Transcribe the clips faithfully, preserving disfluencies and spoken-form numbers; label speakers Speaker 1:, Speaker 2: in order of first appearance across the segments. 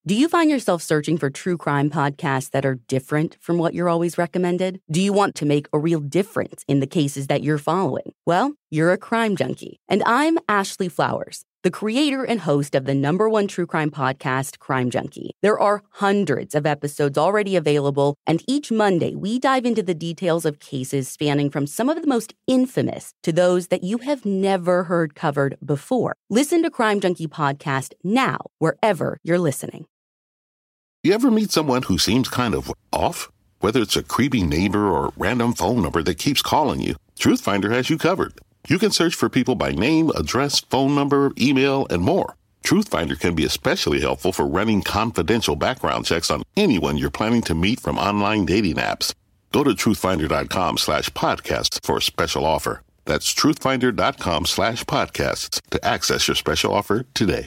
Speaker 1: Do you find yourself searching for true crime podcasts that are different from what you're always recommended? Do you want to make a real difference in the cases that you're following? Well, you're a crime junkie. And I'm Ashley Flowers, the creator and host of the number one true crime podcast, Crime Junkie. There are hundreds of episodes already available, and each Monday we dive into the details of cases spanning from some of the most infamous to those that you have never heard covered before. Listen to Crime Junkie Podcast now, wherever you're listening.
Speaker 2: You ever meet someone who seems kind of off? Whether it's a creepy neighbor or a random phone number that keeps calling you, Truthfinder has you covered. You can search for people by name, address, phone number, email, and more. Truthfinder can be especially helpful for running confidential background checks on anyone you're planning to meet from online dating apps. Go to truthfinder.com slash podcasts for a special offer. That's truthfinder.com slash podcasts to access your special offer today.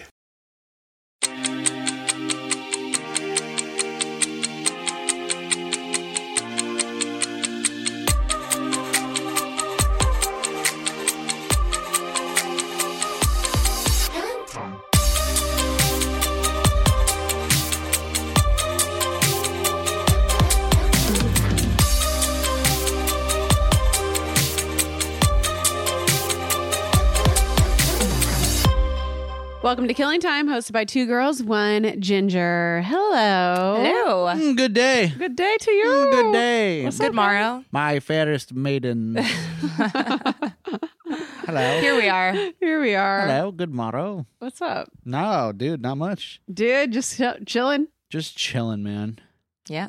Speaker 3: Welcome to Killing Time, hosted by two girls, one ginger. Hello.
Speaker 4: Hello.
Speaker 5: Mm, good day.
Speaker 3: Good day to you.
Speaker 5: Mm, good day.
Speaker 3: What's
Speaker 4: Good
Speaker 3: up,
Speaker 4: morrow.
Speaker 5: My fairest maiden. Hello.
Speaker 4: Here we are.
Speaker 3: Here we are.
Speaker 5: Hello. Good morrow.
Speaker 3: What's up?
Speaker 5: No, dude, not much.
Speaker 3: Dude, just ch- chilling.
Speaker 5: Just chilling, man.
Speaker 4: Yeah.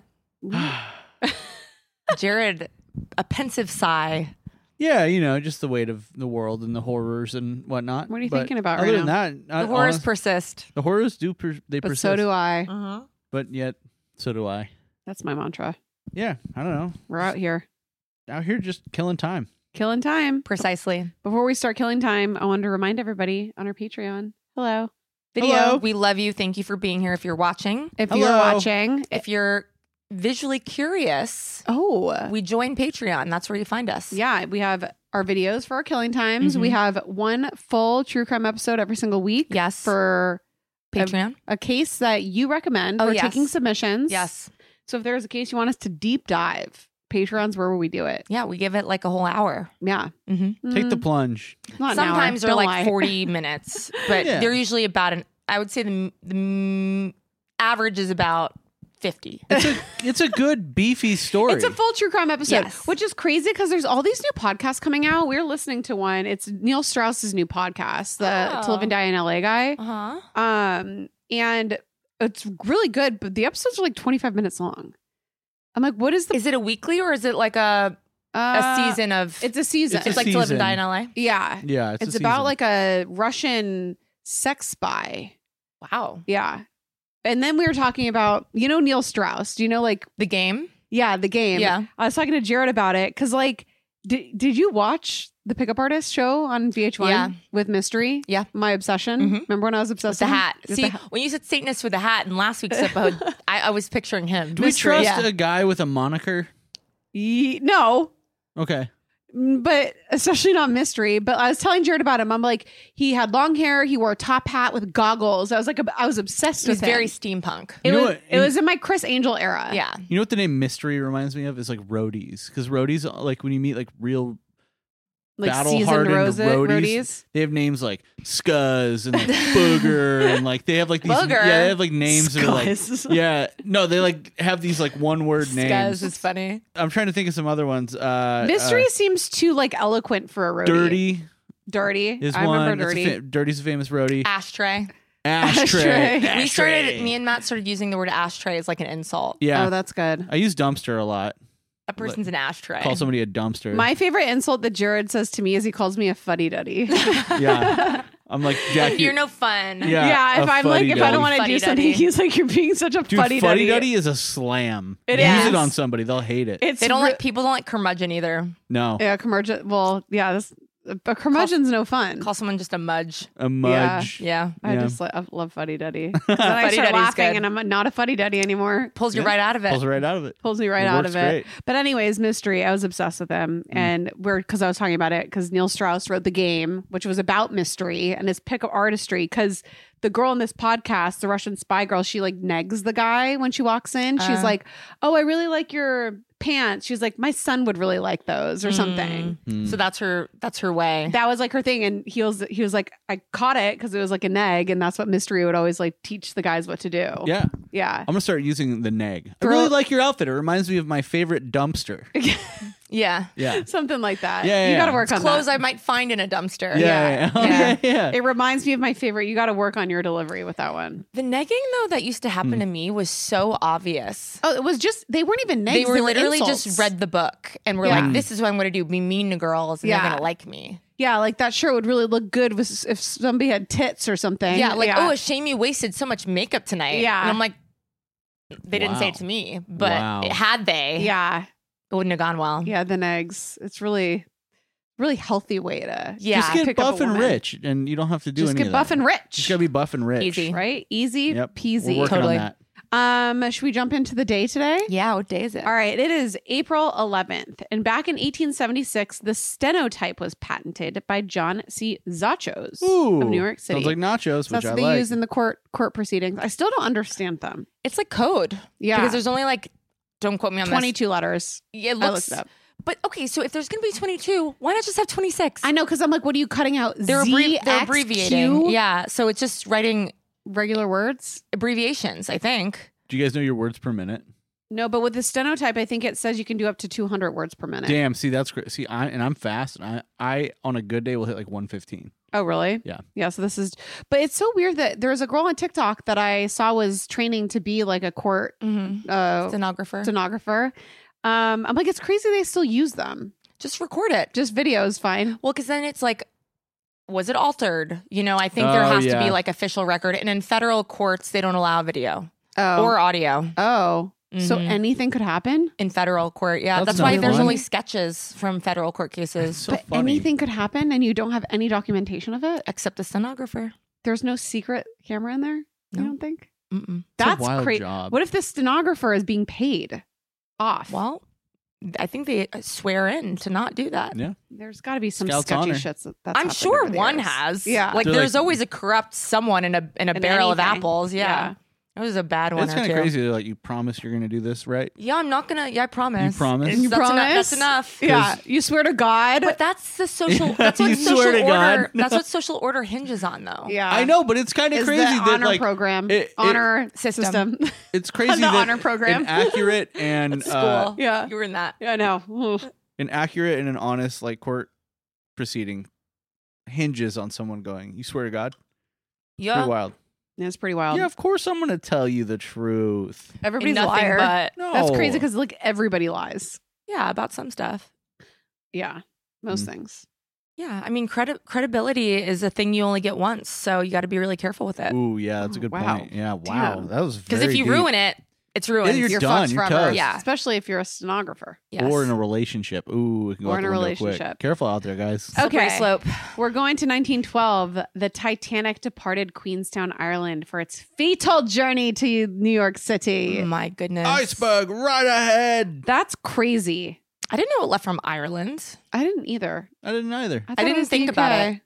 Speaker 4: Jared, a pensive sigh.
Speaker 5: Yeah, you know, just the weight of the world and the horrors and whatnot.
Speaker 3: What are you
Speaker 5: But
Speaker 3: thinking about
Speaker 5: other
Speaker 3: right
Speaker 5: than that,
Speaker 4: The
Speaker 5: I-
Speaker 4: horrors
Speaker 5: honest-
Speaker 4: persist.
Speaker 5: the horrors do per- they
Speaker 3: But
Speaker 5: persist.
Speaker 3: so do I.
Speaker 4: Uh-huh.
Speaker 5: But yet, so do I.
Speaker 3: That's my mantra.
Speaker 5: Yeah, I don't know.
Speaker 3: We're out here.
Speaker 5: Out here just killing time.
Speaker 3: Killing time.
Speaker 4: Precisely.
Speaker 3: Before we start killing time, I wanted to remind everybody on our Patreon. Hello.
Speaker 4: Video.
Speaker 5: Hello.
Speaker 4: We love you. Thank you for being here if you're watching.
Speaker 3: If
Speaker 5: Hello.
Speaker 3: you're watching.
Speaker 4: If you're visually curious,
Speaker 3: Oh.
Speaker 4: we join Patreon. That's where you find us.
Speaker 3: Yeah, we have our videos for our killing times.
Speaker 4: Mhm.
Speaker 3: We have one full true crime episode every single week.
Speaker 4: Yes.
Speaker 3: For
Speaker 4: Patreon.
Speaker 3: a case that you recommend.
Speaker 4: Oh,
Speaker 3: We're
Speaker 4: yes.
Speaker 3: taking submissions.
Speaker 4: Yes.
Speaker 3: So if there's a case you want us to deep dive, Patreon's where we do it.
Speaker 4: Yeah, we give it like a whole hour.
Speaker 3: Yeah.
Speaker 4: Mm-hmm.
Speaker 5: Take the
Speaker 3: Mm,
Speaker 5: plunge.
Speaker 3: not an
Speaker 4: Sometimes
Speaker 3: hour.
Speaker 4: they're
Speaker 3: Don't
Speaker 4: like
Speaker 3: lie.
Speaker 4: forty minutes, but
Speaker 5: Yeah.
Speaker 4: they're usually about an, I would say the, the mm, average is about fifty.
Speaker 5: It's a it's a good beefy story.
Speaker 3: It's a full true crime episode,
Speaker 4: Yes.
Speaker 3: which is crazy because there's all these new podcasts coming out. We're listening to one. It's Neil Strauss's new podcast, the
Speaker 4: Oh.
Speaker 3: To Live and Die in L A guy.
Speaker 4: Uh-huh.
Speaker 3: Um, and it's really good, but the episodes are like twenty-five minutes long. I'm like, what is the
Speaker 4: Is it a weekly or is it like a a
Speaker 3: uh,
Speaker 4: season of
Speaker 3: It's a season.
Speaker 5: It's
Speaker 4: It's
Speaker 5: a
Speaker 4: like To Live and
Speaker 5: season.
Speaker 4: Die in L A?
Speaker 3: yeah.
Speaker 5: yeah, it's,
Speaker 3: It's
Speaker 5: a
Speaker 3: about
Speaker 5: season.
Speaker 3: like a Russian sex spy.
Speaker 4: Wow.
Speaker 3: Yeah. And then we were talking about, you know, Neil Strauss. Do you know, like,
Speaker 4: The game?
Speaker 3: yeah, the game?
Speaker 4: Yeah.
Speaker 3: I was talking to Jared about it because, like, did, did you watch the Pickup Artist show on V H one
Speaker 4: Yeah.
Speaker 3: with Mystery?
Speaker 4: Yeah.
Speaker 3: My obsession.
Speaker 4: Mhm.
Speaker 3: Remember when I was obsessed
Speaker 4: With the
Speaker 3: with him?
Speaker 4: hat.
Speaker 3: With
Speaker 4: See,
Speaker 3: the hat.
Speaker 4: when you said Satanist with the hat in last week's episode, I, I was picturing him.
Speaker 5: Do we
Speaker 3: Mystery,
Speaker 5: trust
Speaker 4: yeah.
Speaker 5: a guy with a moniker?
Speaker 3: Ye- no,
Speaker 5: Okay.
Speaker 3: but especially not Mystery. But I was telling Jared about him. I'm like, he had long hair. He wore a top hat with goggles. I was like, I was obsessed
Speaker 4: It was
Speaker 3: with him.
Speaker 4: very steampunk.
Speaker 3: It
Speaker 5: You know
Speaker 3: was.
Speaker 5: what?
Speaker 3: It was in my Chris Angel era.
Speaker 4: Yeah.
Speaker 5: You know what the name mystery reminds me of is like roadies, because roadies, like when you meet like real
Speaker 3: like
Speaker 5: battle
Speaker 3: seasoned
Speaker 5: hardened
Speaker 3: rose-
Speaker 5: roadies,
Speaker 3: roadies.
Speaker 5: they have names like Scuzz and like Booger and like they have like these
Speaker 4: Booger?
Speaker 5: yeah they have like names that are like
Speaker 3: Scuzz.
Speaker 5: yeah no they like have these like one word
Speaker 4: Scuzz
Speaker 5: names.
Speaker 4: is funny.
Speaker 5: I'm trying to think of some other ones. Uh,
Speaker 3: Mystery
Speaker 5: uh,
Speaker 3: seems too like eloquent for a roadie.
Speaker 5: Dirty
Speaker 3: Dirty.
Speaker 5: is
Speaker 3: I
Speaker 5: one.
Speaker 3: remember
Speaker 5: That's a
Speaker 3: Dirty.
Speaker 5: fa- Dirty's a famous roadie.
Speaker 4: Ashtray.
Speaker 5: Ashtray.
Speaker 3: Ashtray.
Speaker 4: We started,
Speaker 5: Ashtray.
Speaker 4: me and Matt started using the word ashtray as like an insult.
Speaker 5: Yeah,
Speaker 3: Oh, that's good.
Speaker 5: I use dumpster a lot.
Speaker 4: That person's an ashtray.
Speaker 5: Call somebody a dumpster.
Speaker 3: My favorite insult that Jared says to me is he calls me a fuddy duddy.
Speaker 5: yeah, I'm like Jack.
Speaker 4: You're no fun.
Speaker 5: Yeah.
Speaker 3: Yeah, if
Speaker 5: a
Speaker 3: I'm like, if I don't want to do
Speaker 4: Fuddy-duddy.
Speaker 3: something, he's like, you're being such a
Speaker 5: Dude,
Speaker 3: fuddy
Speaker 5: fuddy
Speaker 3: duddy.
Speaker 5: duddy is a slam.
Speaker 3: It
Speaker 5: Use
Speaker 3: is.
Speaker 5: it on somebody; they'll hate it.
Speaker 3: It's
Speaker 4: They don't
Speaker 3: re-
Speaker 4: like people don't like curmudgeon either.
Speaker 5: no,
Speaker 3: yeah, commercial. Well, yeah, this But curmudgeon's no fun.
Speaker 4: Call someone just a mudge.
Speaker 5: A mudge.
Speaker 4: Yeah.
Speaker 3: I
Speaker 5: Yeah.
Speaker 3: just like, I love fuddy duddy. Then I
Speaker 4: Fuddy
Speaker 3: start
Speaker 4: Duddy's
Speaker 3: laughing
Speaker 4: good.
Speaker 3: and I'm not a fuddy duddy anymore.
Speaker 4: Pulls you
Speaker 5: Yeah.
Speaker 4: right out of it.
Speaker 5: Pulls it right out of it.
Speaker 3: Pulls me right
Speaker 5: It
Speaker 3: out
Speaker 5: works
Speaker 3: of it.
Speaker 5: great.
Speaker 3: But anyways, Mystery, I was obsessed with him.
Speaker 5: Mm.
Speaker 3: And we're because I was talking about it because Neil Strauss wrote The Game, which was about mystery and his pick of artistry. Because the girl in this podcast, the Russian spy girl, she like negs the guy when she walks in. She's
Speaker 4: Uh.
Speaker 3: like, "Oh, I really like your pants." She's like, "My son would really like those," or something.
Speaker 5: Mm.
Speaker 4: So that's her. That's her way.
Speaker 3: That was like her thing, and he was he was like, I caught it because it was like a neg, and that's what Mystery would always like teach the guys what to do.
Speaker 5: Yeah.
Speaker 3: yeah.
Speaker 5: I'm gonna start using the neg. I
Speaker 3: Throw-
Speaker 5: really like your outfit. It reminds me of my favorite dumpster.
Speaker 4: yeah.
Speaker 5: Yeah.
Speaker 3: Something like that.
Speaker 5: Yeah, yeah,
Speaker 3: you got to
Speaker 5: yeah.
Speaker 3: work on
Speaker 4: Clothes
Speaker 3: that.
Speaker 4: I might find in a dumpster.
Speaker 5: Yeah. Yeah. Oh,
Speaker 3: Yeah.
Speaker 5: yeah. yeah.
Speaker 3: It reminds me of my favorite. You got to work on your delivery with that one.
Speaker 4: The negging though that used to happen
Speaker 5: Hmm.
Speaker 4: to me was so obvious.
Speaker 3: Oh, it was just they weren't even negs.
Speaker 4: They were literally
Speaker 3: insults.
Speaker 4: just read the book and were
Speaker 3: Yeah.
Speaker 4: like, "This is what I'm going to do: be mean to girls, and
Speaker 3: Yeah.
Speaker 4: they're going to like me."
Speaker 3: Yeah, like that shirt would really look good with, if somebody had tits or something.
Speaker 4: Yeah, like, "Oh, a shame you wasted so much makeup tonight."
Speaker 3: Yeah.
Speaker 4: and I'm like, they didn't say
Speaker 5: Wow.
Speaker 4: it to me, but
Speaker 5: Wow.
Speaker 4: had they,
Speaker 3: yeah,
Speaker 4: it wouldn't have gone well.
Speaker 3: yeah. The negs. It's really, really healthy way to
Speaker 4: Yeah.
Speaker 5: Just get
Speaker 3: pick up a
Speaker 5: buff and
Speaker 3: woman.
Speaker 5: rich, and you don't have to do
Speaker 3: just
Speaker 5: any
Speaker 3: get
Speaker 5: of
Speaker 3: buff
Speaker 5: that.
Speaker 3: and rich.
Speaker 5: Just gotta be buff and rich.
Speaker 4: Easy.
Speaker 3: right, easy
Speaker 5: Yep.
Speaker 3: peasy.
Speaker 5: We're working
Speaker 4: Totally.
Speaker 5: on that.
Speaker 3: Um, should we jump into the day today?
Speaker 4: Yeah, what day is it?
Speaker 3: All right, it is April eleventh. And back in eighteen seventy-six, the stenotype was patented by John C. Zachos
Speaker 5: Ooh,
Speaker 3: of New York City.
Speaker 5: Sounds like nachos,
Speaker 3: So that's
Speaker 5: which I
Speaker 3: what they
Speaker 5: like.
Speaker 3: use in the court court proceedings. I still don't understand them.
Speaker 4: It's like code.
Speaker 3: Yeah.
Speaker 4: because there's only like, don't quote me on
Speaker 3: twenty-two letters.
Speaker 4: this. Yeah, it
Speaker 3: I
Speaker 4: looks.
Speaker 3: looked it up.
Speaker 4: But okay, so if there's going to be twenty-two, why not just have twenty-six?
Speaker 3: I know, because I'm like, what are you cutting out?
Speaker 4: They're,
Speaker 3: Z,
Speaker 4: abbrevi- they're
Speaker 3: X,
Speaker 4: abbreviating.
Speaker 3: Q?
Speaker 4: Yeah, so it's just writing
Speaker 3: Regular words?
Speaker 4: abbreviations, I think.
Speaker 5: Do you guys know your words per minute?
Speaker 3: No, but with the stenotype, I think it says you can do up to two hundred words per minute.
Speaker 5: Damn, see that's great. See, I and I'm fast. And I, I on a good day will hit like one fifteen.
Speaker 3: Oh, really?
Speaker 5: Yeah.
Speaker 3: Yeah. So this is, but it's so weird that there's a girl on TikTok that I saw was training to be like a court
Speaker 4: Mm-hmm.
Speaker 3: uh,
Speaker 4: Stenographer.
Speaker 3: stenographer. Um, I'm like, it's crazy they still use them.
Speaker 4: just record it.
Speaker 3: Just videos, fine.
Speaker 4: Well, because then it's like, was it altered? You know, I think there
Speaker 5: Oh,
Speaker 4: has to
Speaker 5: yeah.
Speaker 4: be like official record. And in federal courts, they don't allow video
Speaker 3: Oh,
Speaker 4: or audio
Speaker 3: oh, so
Speaker 4: Mhm.
Speaker 3: anything could happen.
Speaker 4: in federal court. Yeah,
Speaker 5: That's
Speaker 4: that's, why
Speaker 5: not
Speaker 4: there's
Speaker 5: fun.
Speaker 4: only sketches from federal court cases,
Speaker 5: So
Speaker 3: but
Speaker 5: funny.
Speaker 3: anything could happen, and you don't have any documentation of it.
Speaker 4: except the stenographer.
Speaker 3: There's no secret camera in there.
Speaker 4: No.
Speaker 3: You don't think?
Speaker 4: Mm-mm.
Speaker 5: It's a
Speaker 3: That's
Speaker 5: wild
Speaker 3: crazy.
Speaker 5: job.
Speaker 3: What if the stenographer is being paid off?
Speaker 4: Well, I think they swear in to not do that.
Speaker 5: Yeah.
Speaker 3: There's got to be some
Speaker 5: Scouts
Speaker 3: sketchy
Speaker 5: honor.
Speaker 3: shits. That, that's
Speaker 4: I'm
Speaker 3: happened
Speaker 4: sure
Speaker 3: over the
Speaker 4: one
Speaker 3: years.
Speaker 4: has.
Speaker 3: Yeah.
Speaker 4: like
Speaker 5: They're
Speaker 4: there's
Speaker 5: like-
Speaker 4: always a corrupt someone in a in a
Speaker 3: In
Speaker 4: barrel of
Speaker 3: anything.
Speaker 4: apples. Yeah.
Speaker 3: Yeah.
Speaker 4: It was a bad one
Speaker 5: It's
Speaker 4: or
Speaker 5: kind
Speaker 4: two.
Speaker 5: of crazy. They're like, you promise you're going to do this, right?
Speaker 4: Yeah, I'm not gonna. Yeah, I promise.
Speaker 5: You promise?
Speaker 4: It's-
Speaker 3: You
Speaker 4: that's Enough,
Speaker 3: promise?
Speaker 4: that's enough.
Speaker 3: Yeah, you swear to God.
Speaker 4: But that's the social. That's what
Speaker 5: You
Speaker 4: social
Speaker 5: swear to
Speaker 4: order.
Speaker 5: God.
Speaker 4: That's what social order hinges on, though.
Speaker 3: yeah,
Speaker 5: I know, but it's kind of
Speaker 3: Is
Speaker 5: crazy
Speaker 3: the
Speaker 5: that
Speaker 3: honor
Speaker 5: like
Speaker 3: program,
Speaker 5: it- it-
Speaker 3: honor
Speaker 4: System.
Speaker 3: system.
Speaker 5: it's crazy
Speaker 3: the
Speaker 5: that
Speaker 3: honor program.
Speaker 5: an accurate and
Speaker 4: School.
Speaker 5: uh,
Speaker 3: Yeah.
Speaker 4: you were in that.
Speaker 3: yeah, I know. Oof.
Speaker 5: an accurate and an honest like court proceeding hinges on someone going, "You swear to God."
Speaker 4: Yeah.
Speaker 5: Pretty wild.
Speaker 3: Yeah, it's pretty wild.
Speaker 5: Yeah, of course I'm going to tell you the truth.
Speaker 3: Everybody's a
Speaker 4: Nothing
Speaker 3: liar.
Speaker 4: but
Speaker 5: No,
Speaker 3: That's crazy because like everybody lies.
Speaker 4: yeah about some stuff.
Speaker 3: Yeah, most
Speaker 5: Mm.
Speaker 3: things.
Speaker 4: Yeah, I mean, credi- credibility is a thing you only get once, so you got to be really careful with it.
Speaker 5: Ooh, yeah, that's a
Speaker 3: Oh,
Speaker 5: good
Speaker 3: wow.
Speaker 5: point. Yeah, wow,
Speaker 3: Damn.
Speaker 5: that was
Speaker 4: Because if
Speaker 5: very
Speaker 4: you
Speaker 5: deep.
Speaker 4: ruin it, it's ruined.
Speaker 5: you're
Speaker 3: You're
Speaker 5: done.
Speaker 3: fucked
Speaker 5: You're
Speaker 3: forever.
Speaker 5: toast.
Speaker 4: Yeah.
Speaker 3: Especially if you're a stenographer.
Speaker 4: Yes.
Speaker 5: or in a relationship, ooh, it can go
Speaker 3: Or
Speaker 5: out
Speaker 3: in
Speaker 5: the
Speaker 3: a
Speaker 5: window quick.
Speaker 3: relationship.
Speaker 5: Careful out there, guys.
Speaker 4: Slippery
Speaker 3: Okay.
Speaker 4: slope.
Speaker 3: We're going to nineteen twelve. The Titanic departed Queenstown, Ireland for its fatal journey to New York City.
Speaker 4: My goodness.
Speaker 5: Iceberg right ahead.
Speaker 3: That's crazy.
Speaker 4: I didn't know it left from Ireland.
Speaker 3: I didn't either.
Speaker 5: I didn't either.
Speaker 3: thought it
Speaker 4: didn't
Speaker 3: was
Speaker 4: think
Speaker 3: U K.
Speaker 4: about it.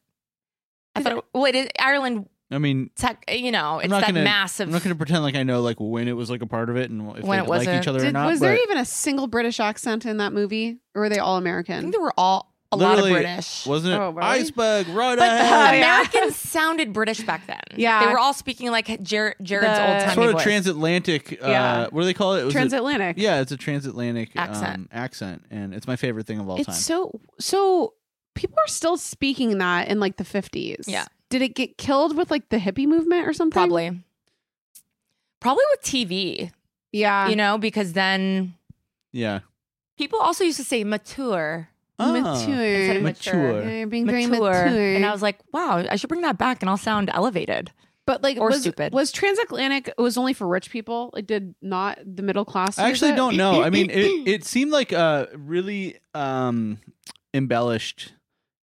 Speaker 4: I thought, it, well, it is Ireland.
Speaker 5: I mean,
Speaker 4: Tech, you know,
Speaker 5: I'm
Speaker 4: it's
Speaker 5: not
Speaker 4: that
Speaker 5: gonna,
Speaker 4: massive.
Speaker 5: I'm not going to pretend like I know like when it was like a part of it and if
Speaker 4: When
Speaker 5: they
Speaker 4: it
Speaker 5: like
Speaker 4: wasn't.
Speaker 5: each other or
Speaker 3: Did,
Speaker 5: not.
Speaker 3: was there
Speaker 5: but
Speaker 3: even a single British accent in that movie? Or were they all
Speaker 4: I
Speaker 3: American?
Speaker 4: think there were all a lot of
Speaker 5: literally,
Speaker 4: British.
Speaker 5: wasn't it?
Speaker 3: Oh, really?
Speaker 5: Iceberg right
Speaker 4: But
Speaker 5: ahead.
Speaker 3: Oh, yeah.
Speaker 4: Americans sounded British back then.
Speaker 3: Yeah.
Speaker 4: They were all speaking like Jer- Jared's
Speaker 3: The-
Speaker 4: old timey
Speaker 5: Sort of
Speaker 4: voice.
Speaker 5: transatlantic. Uh,
Speaker 3: Yeah.
Speaker 5: What do they call it? it was a-
Speaker 3: Transatlantic.
Speaker 5: yeah, it's a transatlantic
Speaker 4: Accent.
Speaker 5: Um, accent, and it's my favorite thing of all
Speaker 3: It's
Speaker 5: time.
Speaker 3: so so people are still speaking that in like the fifties.
Speaker 4: Yeah.
Speaker 3: Did it get killed with like the hippie movement or something?
Speaker 4: Probably. Probably with T V,
Speaker 3: Yeah.
Speaker 4: you know, because then
Speaker 5: yeah.
Speaker 4: people also used to say mature.
Speaker 5: Ah,
Speaker 3: Mature.
Speaker 4: Instead of
Speaker 5: mature.
Speaker 3: Yeah, you're being
Speaker 4: Mature.
Speaker 3: very mature.
Speaker 4: And I was like, wow, I should bring that back and I'll sound elevated.
Speaker 3: but like,
Speaker 4: or
Speaker 3: was,
Speaker 4: stupid.
Speaker 3: Was transatlantic? It was only for rich people. Like, did not the middle class?
Speaker 5: I
Speaker 3: use
Speaker 5: actually
Speaker 3: it?
Speaker 5: don't know. I mean, it, it seemed like a really um, embellished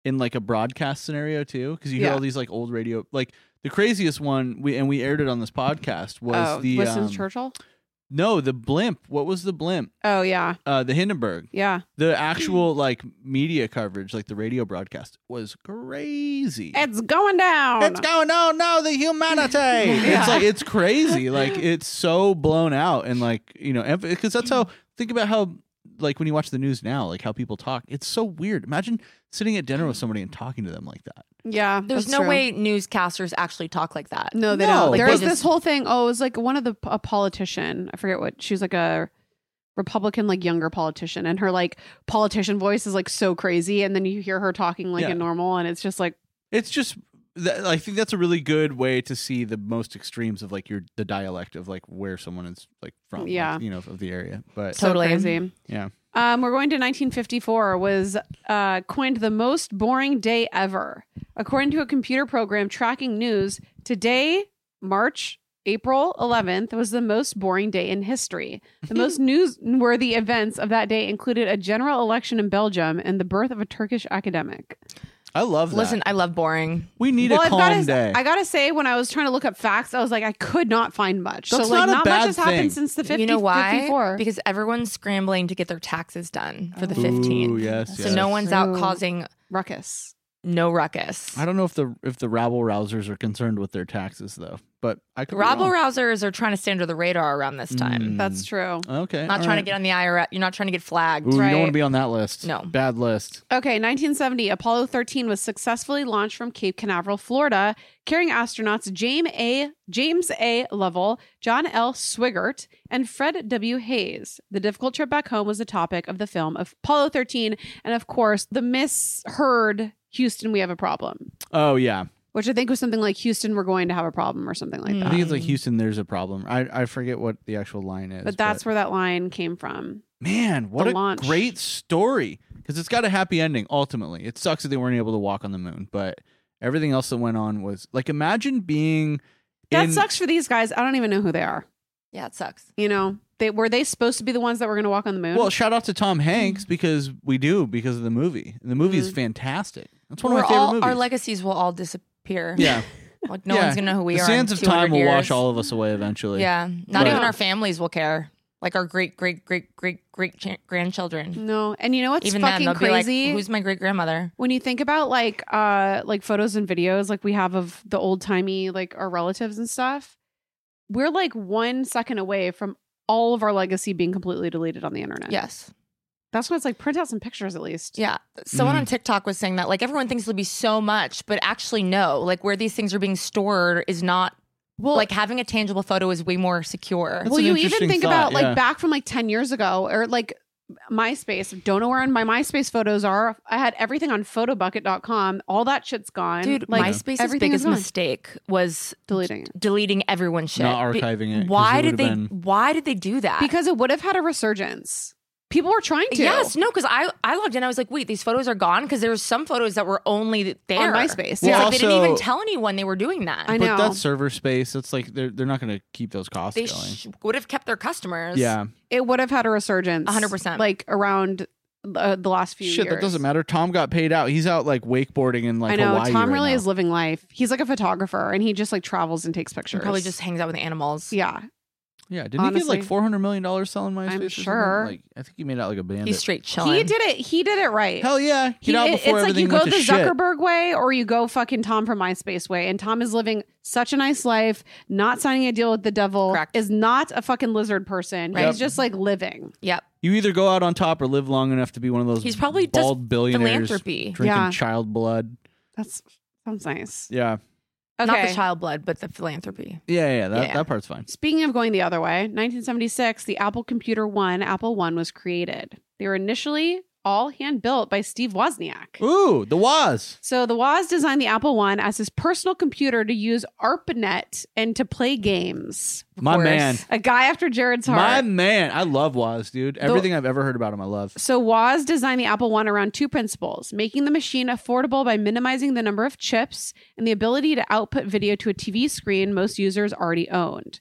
Speaker 5: in like a broadcast scenario too, because you hear
Speaker 3: Yeah.
Speaker 5: all these like old radio. Like the craziest one, we and we aired it on this podcast was
Speaker 3: Oh,
Speaker 5: the
Speaker 3: Winston
Speaker 5: um,
Speaker 3: Churchill.
Speaker 5: no the blimp. What was the blimp?
Speaker 3: Oh yeah,
Speaker 5: Uh, the Hindenburg.
Speaker 3: yeah.
Speaker 5: The actual like media coverage, like the radio broadcast, was crazy.
Speaker 3: It's going down.
Speaker 5: It's going on, no, the humanity. It's like it's crazy. Like it's so blown out, and like you know, because that's how. Think about how, like when you watch the news now, like how people talk. It's so weird. Imagine sitting at dinner with somebody and talking to them like that.
Speaker 3: Yeah,
Speaker 4: There's
Speaker 3: that's
Speaker 4: no
Speaker 3: true.
Speaker 4: way newscasters actually talk like that.
Speaker 3: No, they
Speaker 5: No,
Speaker 3: don't.
Speaker 5: like,
Speaker 3: There was
Speaker 4: they
Speaker 3: this
Speaker 4: just-
Speaker 3: whole thing. Oh, it was like one of the a politician. I forget what she was like a Republican, like younger politician, and her like politician voice is like so crazy, and then you hear her talking like
Speaker 5: Yeah.
Speaker 3: a normal, and it's just like
Speaker 5: It's just. That, I think that's a really good way to see the most extremes of like your the dialect of like where someone is like from. like,
Speaker 3: Yeah.
Speaker 5: you know, of the area. But
Speaker 3: so
Speaker 4: Totally.
Speaker 3: crazy.
Speaker 5: yeah.
Speaker 3: Um, we're going to nineteen fifty-four. Was uh, coined the most boring day ever, according to a computer program tracking news. Today, March. April eleventh was the most boring day in history. The most newsworthy events of that day included a general election in Belgium and the birth of a Turkish academic.
Speaker 5: I love that.
Speaker 4: Listen, I love boring.
Speaker 5: we need
Speaker 3: Well,
Speaker 5: a
Speaker 3: I've
Speaker 5: calm
Speaker 3: gotta,
Speaker 5: day.
Speaker 3: I gotta say, when I was trying to look up facts, I was like, I could not find much.
Speaker 5: That's
Speaker 3: so, like,
Speaker 5: not a
Speaker 3: not,
Speaker 5: bad
Speaker 3: much has happened
Speaker 5: thing.
Speaker 3: since the fifty,
Speaker 4: You know why?
Speaker 3: fifty-four.
Speaker 4: Because everyone's scrambling to get their taxes done for the
Speaker 5: Ooh,
Speaker 4: fifteenth.
Speaker 5: yes,
Speaker 4: So
Speaker 5: yes.
Speaker 4: no one's out
Speaker 3: True.
Speaker 4: causing
Speaker 3: Ruckus.
Speaker 4: no ruckus.
Speaker 5: I don't know if the if the rabble rousers are concerned with their taxes though, but I could be
Speaker 4: Rabble
Speaker 5: wrong.
Speaker 4: rousers are trying to stay under the radar around this time.
Speaker 5: Mm.
Speaker 3: That's true.
Speaker 5: Okay,
Speaker 4: Not
Speaker 5: all
Speaker 4: trying
Speaker 5: right.
Speaker 4: to get on the I R S. You're not trying to get flagged.
Speaker 5: Ooh, you don't want
Speaker 3: Right.
Speaker 5: to be on that list.
Speaker 4: No.
Speaker 5: Bad list.
Speaker 3: Okay, nineteen seventy, Apollo thirteen was successfully launched from Cape Canaveral, Florida, carrying astronauts James A. James A. Lovell, John L. Swigert, and Fred W. Hayes. The difficult trip back home was the topic of the film of Apollo thirteen, and of course, the misheard Houston, we have a problem,
Speaker 5: Oh yeah,
Speaker 3: which I think was something like Houston, we're going to have a problem or something like
Speaker 4: Mm.
Speaker 5: I
Speaker 3: that.
Speaker 5: think it's like Houston. There's a problem. I I forget what the actual line is.
Speaker 3: But that's where that line came from.
Speaker 5: man, what
Speaker 3: the
Speaker 5: a
Speaker 3: launch.
Speaker 5: great story. Because it's got a happy ending. Ultimately, it sucks that they weren't able to walk on the moon, but everything else that went on was like imagine being.
Speaker 3: That
Speaker 5: in,
Speaker 3: sucks for these guys. I don't even know who they are.
Speaker 4: Yeah, it sucks.
Speaker 3: You know, they were they supposed to be the ones that were going to walk on the moon?
Speaker 5: Well, shout out to Tom Hanks because we do because of the movie. And the movie is
Speaker 3: Mhm.
Speaker 5: fantastic. That's one
Speaker 4: We're
Speaker 5: of my favorite
Speaker 4: all,
Speaker 5: movies.
Speaker 4: Our legacies will all disappear.
Speaker 5: yeah,
Speaker 4: Like no
Speaker 5: Yeah.
Speaker 4: one's gonna know who we
Speaker 5: the
Speaker 4: are.
Speaker 5: sands
Speaker 4: in
Speaker 5: of time
Speaker 4: 200
Speaker 5: will
Speaker 4: years.
Speaker 5: wash all of us away eventually.
Speaker 4: Yeah, not
Speaker 5: But-
Speaker 4: even our families will care. Like our great, great, great, great, great ch- grandchildren.
Speaker 3: no. And you know what's
Speaker 4: Even then,
Speaker 3: fucking
Speaker 4: they'll
Speaker 3: crazy?
Speaker 4: be like, "Who's my great grandmother?"
Speaker 3: When you think about like uh like photos and videos like we have of the old timey like our relatives and stuff, we're like one second away from all of our legacy being completely deleted on the internet.
Speaker 4: Yes.
Speaker 3: That's why it's like print out some pictures at least.
Speaker 4: Yeah. Someone
Speaker 5: Mhm.
Speaker 4: on TikTok was saying that like everyone thinks it'll be so much, but actually no. Like where these things are being stored is not
Speaker 3: Well,
Speaker 4: like having a tangible photo is way more secure.
Speaker 5: That's
Speaker 3: well,
Speaker 5: an
Speaker 3: you even
Speaker 5: interesting
Speaker 3: think
Speaker 5: thought,
Speaker 3: about like
Speaker 5: yeah.
Speaker 3: back from like ten years ago or like MySpace. Don't know where my MySpace photos are. I had everything on photobucket dot com. All that shit's gone.
Speaker 4: Dude,
Speaker 3: like
Speaker 4: MySpace's
Speaker 3: everything is
Speaker 4: biggest
Speaker 3: gone.
Speaker 4: mistake was
Speaker 3: Deleting it.
Speaker 4: deleting everyone's shit.
Speaker 5: Not
Speaker 4: Be-
Speaker 5: archiving it, 'cause
Speaker 4: Why
Speaker 5: it
Speaker 4: did
Speaker 5: would've
Speaker 4: they
Speaker 5: been-
Speaker 4: why did they do that?
Speaker 3: Because it would have had a resurgence. People were trying to.
Speaker 4: Yes, no, because I, I logged in. I was like, wait, these photos are gone because there were some photos that were only there
Speaker 3: On MySpace.
Speaker 4: Yeah,
Speaker 3: Well,
Speaker 4: like, they didn't
Speaker 5: also-
Speaker 4: even tell anyone they were doing that.
Speaker 3: I
Speaker 5: But
Speaker 3: know.
Speaker 5: that's server space. It's like they're they're not going to keep those costs
Speaker 4: They
Speaker 5: going.
Speaker 4: sh- would have kept their customers.
Speaker 5: yeah,
Speaker 3: It would have had a resurgence.
Speaker 4: one hundred percent.
Speaker 3: Like around the, the last few
Speaker 5: shit,
Speaker 3: years.
Speaker 5: that doesn't matter. Tom got paid out. He's out like wakeboarding in like
Speaker 3: I know.
Speaker 5: Hawaii
Speaker 3: Tom
Speaker 5: right
Speaker 3: really
Speaker 5: now.
Speaker 3: is living life. He's like a photographer and he just like travels and takes
Speaker 4: He
Speaker 3: pictures.
Speaker 4: probably just hangs out with animals.
Speaker 3: Yeah.
Speaker 5: Yeah, didn't he get
Speaker 3: honestly.
Speaker 5: like four hundred million dollars selling MySpace?
Speaker 3: I'm
Speaker 5: or something?
Speaker 3: sure.
Speaker 5: Like I think he made out like a bandit.
Speaker 4: He's straight chilling.
Speaker 3: He did it. He did it right.
Speaker 5: Hell yeah,
Speaker 3: He,
Speaker 5: get out
Speaker 3: it-
Speaker 5: before
Speaker 3: it's like
Speaker 5: everything
Speaker 3: you go
Speaker 5: went
Speaker 3: the
Speaker 5: to shit.
Speaker 3: Zuckerberg way or you go fucking Tom from MySpace way. And Tom is living such a nice life, not signing a deal with the devil,
Speaker 4: Correct.
Speaker 3: is not a fucking lizard person.
Speaker 4: Right.
Speaker 3: He's just like living.
Speaker 4: Yep.
Speaker 5: You either go out on top or live long enough to be one of those.
Speaker 4: He's probably does
Speaker 5: bald billionaires
Speaker 4: philanthropy.
Speaker 5: drinking
Speaker 3: Yeah.
Speaker 5: child blood.
Speaker 3: That's sounds nice.
Speaker 5: Yeah,
Speaker 3: Okay.
Speaker 4: Not the child blood, but the philanthropy.
Speaker 5: yeah, yeah. That
Speaker 4: Yeah.
Speaker 5: that part's fine.
Speaker 3: Speaking of going the other way, nineteen seventy-six, the Apple Computer One, Apple One, was created. They were initially all hand built by Steve Wozniak.
Speaker 5: Ooh, the Woz.
Speaker 3: So the Woz designed the Apple One as his personal computer to use ARPANET and to play games.
Speaker 4: Of
Speaker 5: My
Speaker 4: course.
Speaker 5: man.
Speaker 3: A guy after Jared's heart.
Speaker 5: My man, I love Woz, dude. Everything I've ever heard about him, I love.
Speaker 3: So Woz designed the Apple One around two principles: making the machine affordable by minimizing the number of chips and the ability to output video to a T V screen most users already owned.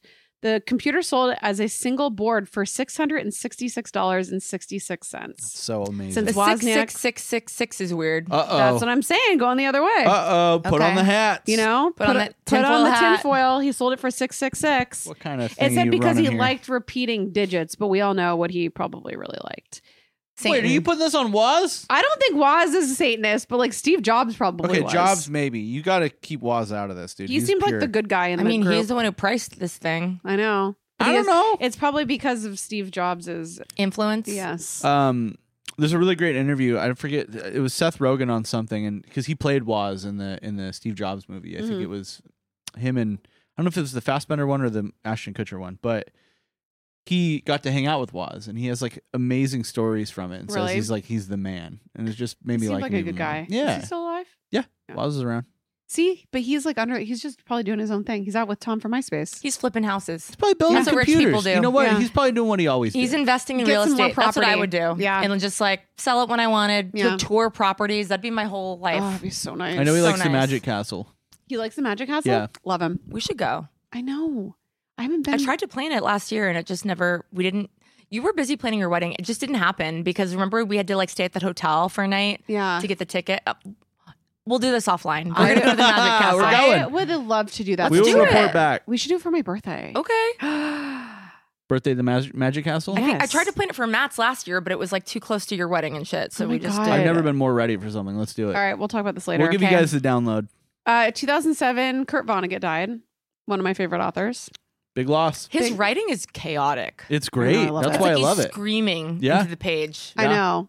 Speaker 3: The computer sold as a single board for six hundred sixty-six dollars and sixty-six cents.
Speaker 5: So amazing.
Speaker 3: Since
Speaker 4: The
Speaker 3: Wozniak-
Speaker 4: six six six six six is weird.
Speaker 5: Uh oh.
Speaker 3: That's what I'm saying. Going the other way.
Speaker 5: Uh oh. Put
Speaker 4: Okay.
Speaker 5: on the hats.
Speaker 3: You know,
Speaker 4: Put on that
Speaker 3: put on
Speaker 4: tinfoil
Speaker 3: the
Speaker 4: hat.
Speaker 3: tinfoil. He sold it for six six six.
Speaker 5: What kind of thing?
Speaker 3: It said
Speaker 5: you
Speaker 3: because he
Speaker 5: running here?
Speaker 3: liked repeating digits, but we all know what he probably really liked.
Speaker 5: Wait, are you putting this on Woz?
Speaker 3: I don't think Woz is a Satanist, but like Steve Jobs probably
Speaker 5: Okay,
Speaker 3: was.
Speaker 5: Jobs maybe. You got to keep Woz out of this, dude.
Speaker 3: He
Speaker 5: He's
Speaker 3: seemed like
Speaker 5: pure.
Speaker 3: the good guy in
Speaker 4: I
Speaker 3: the
Speaker 4: mean,
Speaker 3: group.
Speaker 4: he's the one who priced this thing.
Speaker 3: I know. But
Speaker 5: I
Speaker 3: he
Speaker 5: don't
Speaker 3: is-
Speaker 5: know.
Speaker 3: It's probably because of Steve Jobs's.
Speaker 4: Influence.
Speaker 3: Yes.
Speaker 5: Um, there's a really great interview. I forget. It was Seth Rogen on something, and because he played Woz in the in the Steve Jobs movie. I think
Speaker 3: Mhm.
Speaker 5: it was him and I don't know if it was the Fassbender one or the Ashton Kutcher one, but he got to hang out with Woz, and he has like amazing stories from it. And says
Speaker 3: Really?
Speaker 5: he's like he's the man, and it's just made
Speaker 3: he
Speaker 5: me
Speaker 3: seemed
Speaker 5: like,
Speaker 3: like a
Speaker 5: him
Speaker 3: good
Speaker 5: even more.
Speaker 3: guy.
Speaker 5: Yeah,
Speaker 3: Is he still alive?
Speaker 5: yeah.
Speaker 3: Yeah.
Speaker 5: Woz is around.
Speaker 3: See, but he's like under. He's just probably doing his own thing. He's out with Tom from MySpace.
Speaker 4: He's flipping houses.
Speaker 5: He's probably building
Speaker 4: That's what rich
Speaker 5: computers.
Speaker 4: people do.
Speaker 5: You know what?
Speaker 3: Yeah.
Speaker 5: He's probably doing what he always
Speaker 4: He's
Speaker 5: did.
Speaker 4: investing in
Speaker 3: Get
Speaker 4: real
Speaker 3: some more
Speaker 4: estate. That's what I would do.
Speaker 3: property. Yeah.
Speaker 4: And just like sell it when I wanted.
Speaker 3: Yeah.
Speaker 4: To tour properties. That'd be my whole life.
Speaker 3: Oh, that'd be so nice.
Speaker 5: I know he
Speaker 4: so
Speaker 5: likes the
Speaker 4: nice.
Speaker 5: Magic Castle.
Speaker 3: He likes the Magic Castle.
Speaker 5: Yeah.
Speaker 3: Love him.
Speaker 4: We should go.
Speaker 3: I know. I haven't been.
Speaker 4: I tried to plan it last year and it just never, we didn't, you were busy planning your wedding. It just didn't happen because remember we had to like stay at that hotel for a night
Speaker 3: Yeah.
Speaker 4: to get the ticket. Uh, We'll do this offline. We're going to go to the Magic Castle.
Speaker 5: We're
Speaker 3: I
Speaker 5: going.
Speaker 3: would love to do that.
Speaker 5: we
Speaker 4: Let's
Speaker 5: will
Speaker 4: do
Speaker 5: report
Speaker 4: it.
Speaker 5: back.
Speaker 3: We should do it for my birthday.
Speaker 4: Okay.
Speaker 5: Birthday of the Magic, Magic Castle.
Speaker 4: I, think, I
Speaker 3: Yes.
Speaker 4: tried to plan it for Matt's last year, but it was like too close to your wedding and shit. So
Speaker 3: Oh
Speaker 4: we
Speaker 3: my
Speaker 4: just
Speaker 3: God.
Speaker 4: did.
Speaker 5: I've never been more ready for something. Let's do it.
Speaker 3: All right, we'll talk about this later.
Speaker 5: We'll give you
Speaker 3: okay?
Speaker 5: guys the download.
Speaker 3: Uh, two thousand seven, Kurt Vonnegut died. One of my favorite authors.
Speaker 5: Big loss.
Speaker 4: His
Speaker 3: Big-
Speaker 4: writing is chaotic.
Speaker 5: It's great.
Speaker 3: I love
Speaker 5: That's
Speaker 3: it.
Speaker 5: why
Speaker 4: It's
Speaker 5: I
Speaker 4: like
Speaker 5: love
Speaker 4: he's
Speaker 5: it.
Speaker 4: screaming
Speaker 5: Yeah.
Speaker 4: into the page.
Speaker 3: I
Speaker 5: Yeah.
Speaker 3: know.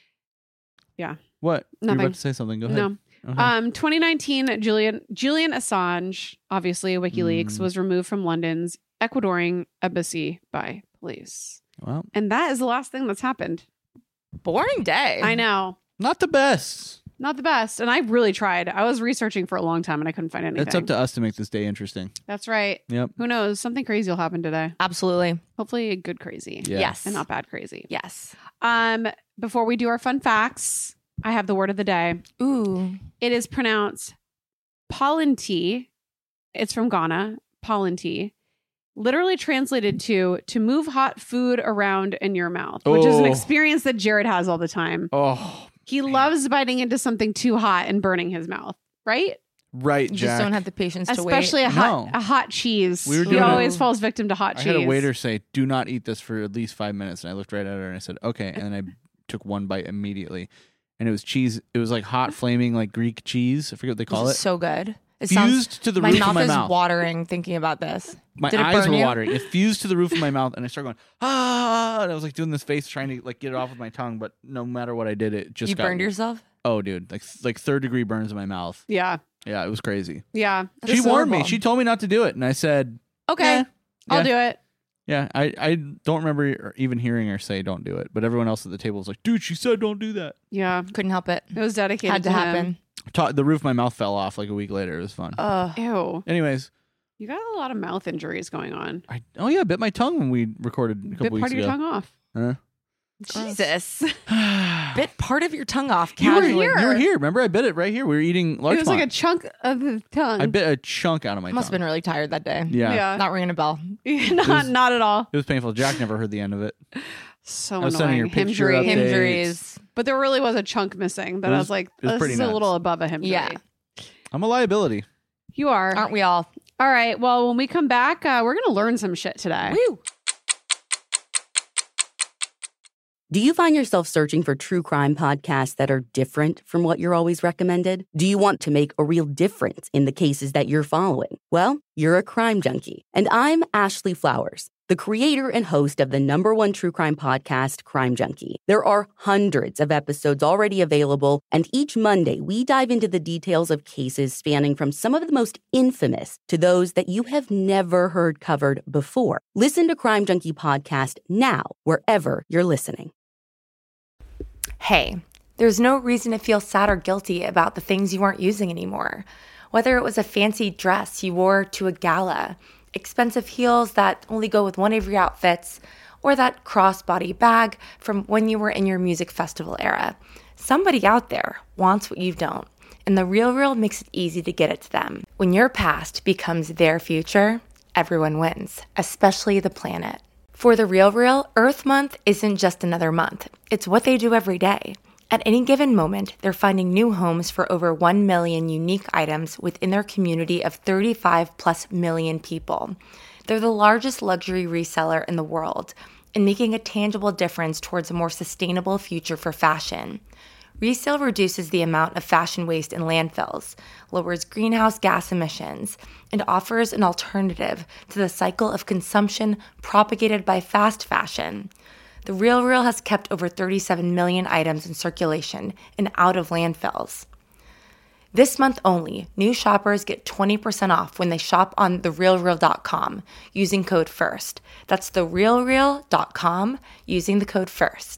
Speaker 5: What? You're
Speaker 3: Nothing.
Speaker 5: about to say something. Go ahead.
Speaker 3: No.
Speaker 5: Okay.
Speaker 3: Um, twenty nineteen, Julian Julian Assange, obviously WikiLeaks,
Speaker 5: Mm.
Speaker 3: was removed from London's Ecuadorian embassy by police,
Speaker 5: Well,
Speaker 3: and that is the last thing that's happened.
Speaker 4: Boring day.
Speaker 3: I know,
Speaker 5: not the best.
Speaker 3: not the best, and I really tried. I was researching for a long time, and I couldn't find anything.
Speaker 5: It's up to us to make this day interesting.
Speaker 3: That's right.
Speaker 5: Yep.
Speaker 3: Who knows? Something crazy will happen today.
Speaker 4: Absolutely.
Speaker 3: Hopefully, a good crazy,
Speaker 5: Yeah.
Speaker 4: Yes.
Speaker 3: and not bad crazy.
Speaker 4: Yes.
Speaker 3: Um, before we do our fun facts, I have the word of the day.
Speaker 4: Ooh.
Speaker 3: It is pronounced Palanti. It's from Ghana. Palanti. Literally translated to to move hot food around in your mouth, which is an
Speaker 5: Oh.
Speaker 3: experience that Jared has all the time.
Speaker 5: Oh,
Speaker 3: He loves biting into something too hot and burning his mouth, right?
Speaker 5: right,
Speaker 4: You
Speaker 5: Jack.
Speaker 4: just don't have the patience to wait.
Speaker 3: Especially a hot
Speaker 5: No.
Speaker 3: a hot cheese.
Speaker 5: We were
Speaker 3: he
Speaker 5: doing
Speaker 3: always
Speaker 4: it-
Speaker 3: falls victim to hot
Speaker 5: I
Speaker 3: cheese.
Speaker 5: had a waiter say, "Do not eat this for at least five minutes." And I looked right at her and I said, "Okay." And then I took one bite immediately, and it was cheese. It was like hot, flaming, like Greek cheese. I forget what they call
Speaker 4: This
Speaker 5: it.
Speaker 4: is so good. It
Speaker 5: Fused
Speaker 4: sounds,
Speaker 5: to the
Speaker 4: my
Speaker 5: roof
Speaker 4: mouth
Speaker 5: of my
Speaker 4: is
Speaker 5: mouth.
Speaker 4: watering thinking about this.
Speaker 5: My
Speaker 4: Did it
Speaker 5: eyes
Speaker 4: burn
Speaker 5: were
Speaker 4: you?
Speaker 5: watering. It fused to the roof of my mouth, and I started going ah. And I was like doing this face, trying to like get it off with my tongue, but no matter what I did, it just
Speaker 4: You
Speaker 5: got,
Speaker 4: burned yourself?
Speaker 5: Oh, dude, like like third degree burns in my mouth.
Speaker 3: Yeah.
Speaker 5: Yeah, it was crazy.
Speaker 3: Yeah.
Speaker 4: That's
Speaker 5: she warned me.
Speaker 4: horrible.
Speaker 5: She told me not to do it, and I said,
Speaker 3: Okay.
Speaker 5: "Eh."
Speaker 3: I'll
Speaker 5: Yeah.
Speaker 3: do it.
Speaker 5: Yeah, I, I don't remember even hearing her say don't do it, but everyone else at the table was like, dude, she said don't do that.
Speaker 3: Yeah.
Speaker 4: Couldn't help it.
Speaker 3: It was dedicated
Speaker 4: Had to
Speaker 3: him.
Speaker 4: happen.
Speaker 5: Ta- the roof of my mouth fell off like a week later. It was fun.
Speaker 4: Ugh.
Speaker 3: Ew.
Speaker 5: Anyways,
Speaker 3: You got a lot of mouth injuries going on.
Speaker 5: I oh yeah, I bit my tongue when we recorded a couple
Speaker 3: Bit
Speaker 5: weeks
Speaker 3: part of
Speaker 5: ago.
Speaker 3: your tongue off.
Speaker 5: Huh?
Speaker 4: Jesus. Bit part of your tongue off
Speaker 5: You were
Speaker 4: casually.
Speaker 5: here. You were here. Remember, I bit it right here. We were eating
Speaker 3: It
Speaker 5: Larchmont.
Speaker 3: was like a chunk of the tongue.
Speaker 5: I bit a chunk out of my
Speaker 4: Must have
Speaker 5: tongue.
Speaker 4: been really tired that day.
Speaker 5: Yeah.
Speaker 3: Yeah.
Speaker 4: Not ringing a bell.
Speaker 3: not,
Speaker 5: was-
Speaker 3: not at all.
Speaker 5: It was painful. Jack never heard the end of it.
Speaker 3: So
Speaker 5: I was sending
Speaker 3: annoying.
Speaker 5: her picture
Speaker 3: Hemjury.
Speaker 5: updates.
Speaker 4: Injuries.
Speaker 3: But there really was a chunk missing that
Speaker 5: It
Speaker 3: I
Speaker 5: was-
Speaker 3: was like,
Speaker 5: it was
Speaker 3: this
Speaker 5: pretty
Speaker 3: is a
Speaker 5: nuts.
Speaker 3: little above a hemjury.
Speaker 4: Yeah.
Speaker 5: I'm a liability.
Speaker 3: You are.
Speaker 4: Aren't we all?
Speaker 3: All right. Well, when we come back, uh, we're going to learn some shit today.
Speaker 4: Woo.
Speaker 1: Do you find yourself searching for true crime podcasts that are different from what you're always recommended? Do you want to make a real difference in the cases that you're following? Well, you're a crime junkie. And I'm Ashley Flowers, the creator and host of the number one true crime podcast, Crime Junkie. There are hundreds of episodes already available, and each Monday we dive into the details of cases spanning from some of the most infamous to those that you have never heard covered before. Listen to Crime Junkie Podcast now, wherever you're listening.
Speaker 6: Hey, there's no reason to feel sad or guilty about the things you aren't using anymore. Whether it was a fancy dress you wore to a gala, expensive heels that only go with one of your outfits, or that crossbody bag from when you were in your music festival era. Somebody out there wants what you don't, and The Real Real makes it easy to get it to them. When your past becomes their future, everyone wins, especially the planet. For The RealReal, Earth Month isn't just another month. It's what they do every day. At any given moment, they're finding new homes for over one million unique items within their community of thirty-five plus million people. They're the largest luxury reseller in the world and making a tangible difference towards a more sustainable future for fashion. Resale reduces the amount of fashion waste in landfills, lowers greenhouse gas emissions, and offers an alternative to the cycle of consumption propagated by fast fashion. The RealReal has kept over thirty-seven million items in circulation and out of landfills. This month only, new shoppers get twenty percent off when they shop on the real real dot com using code FIRST. That's the real real dot com using the code FIRST.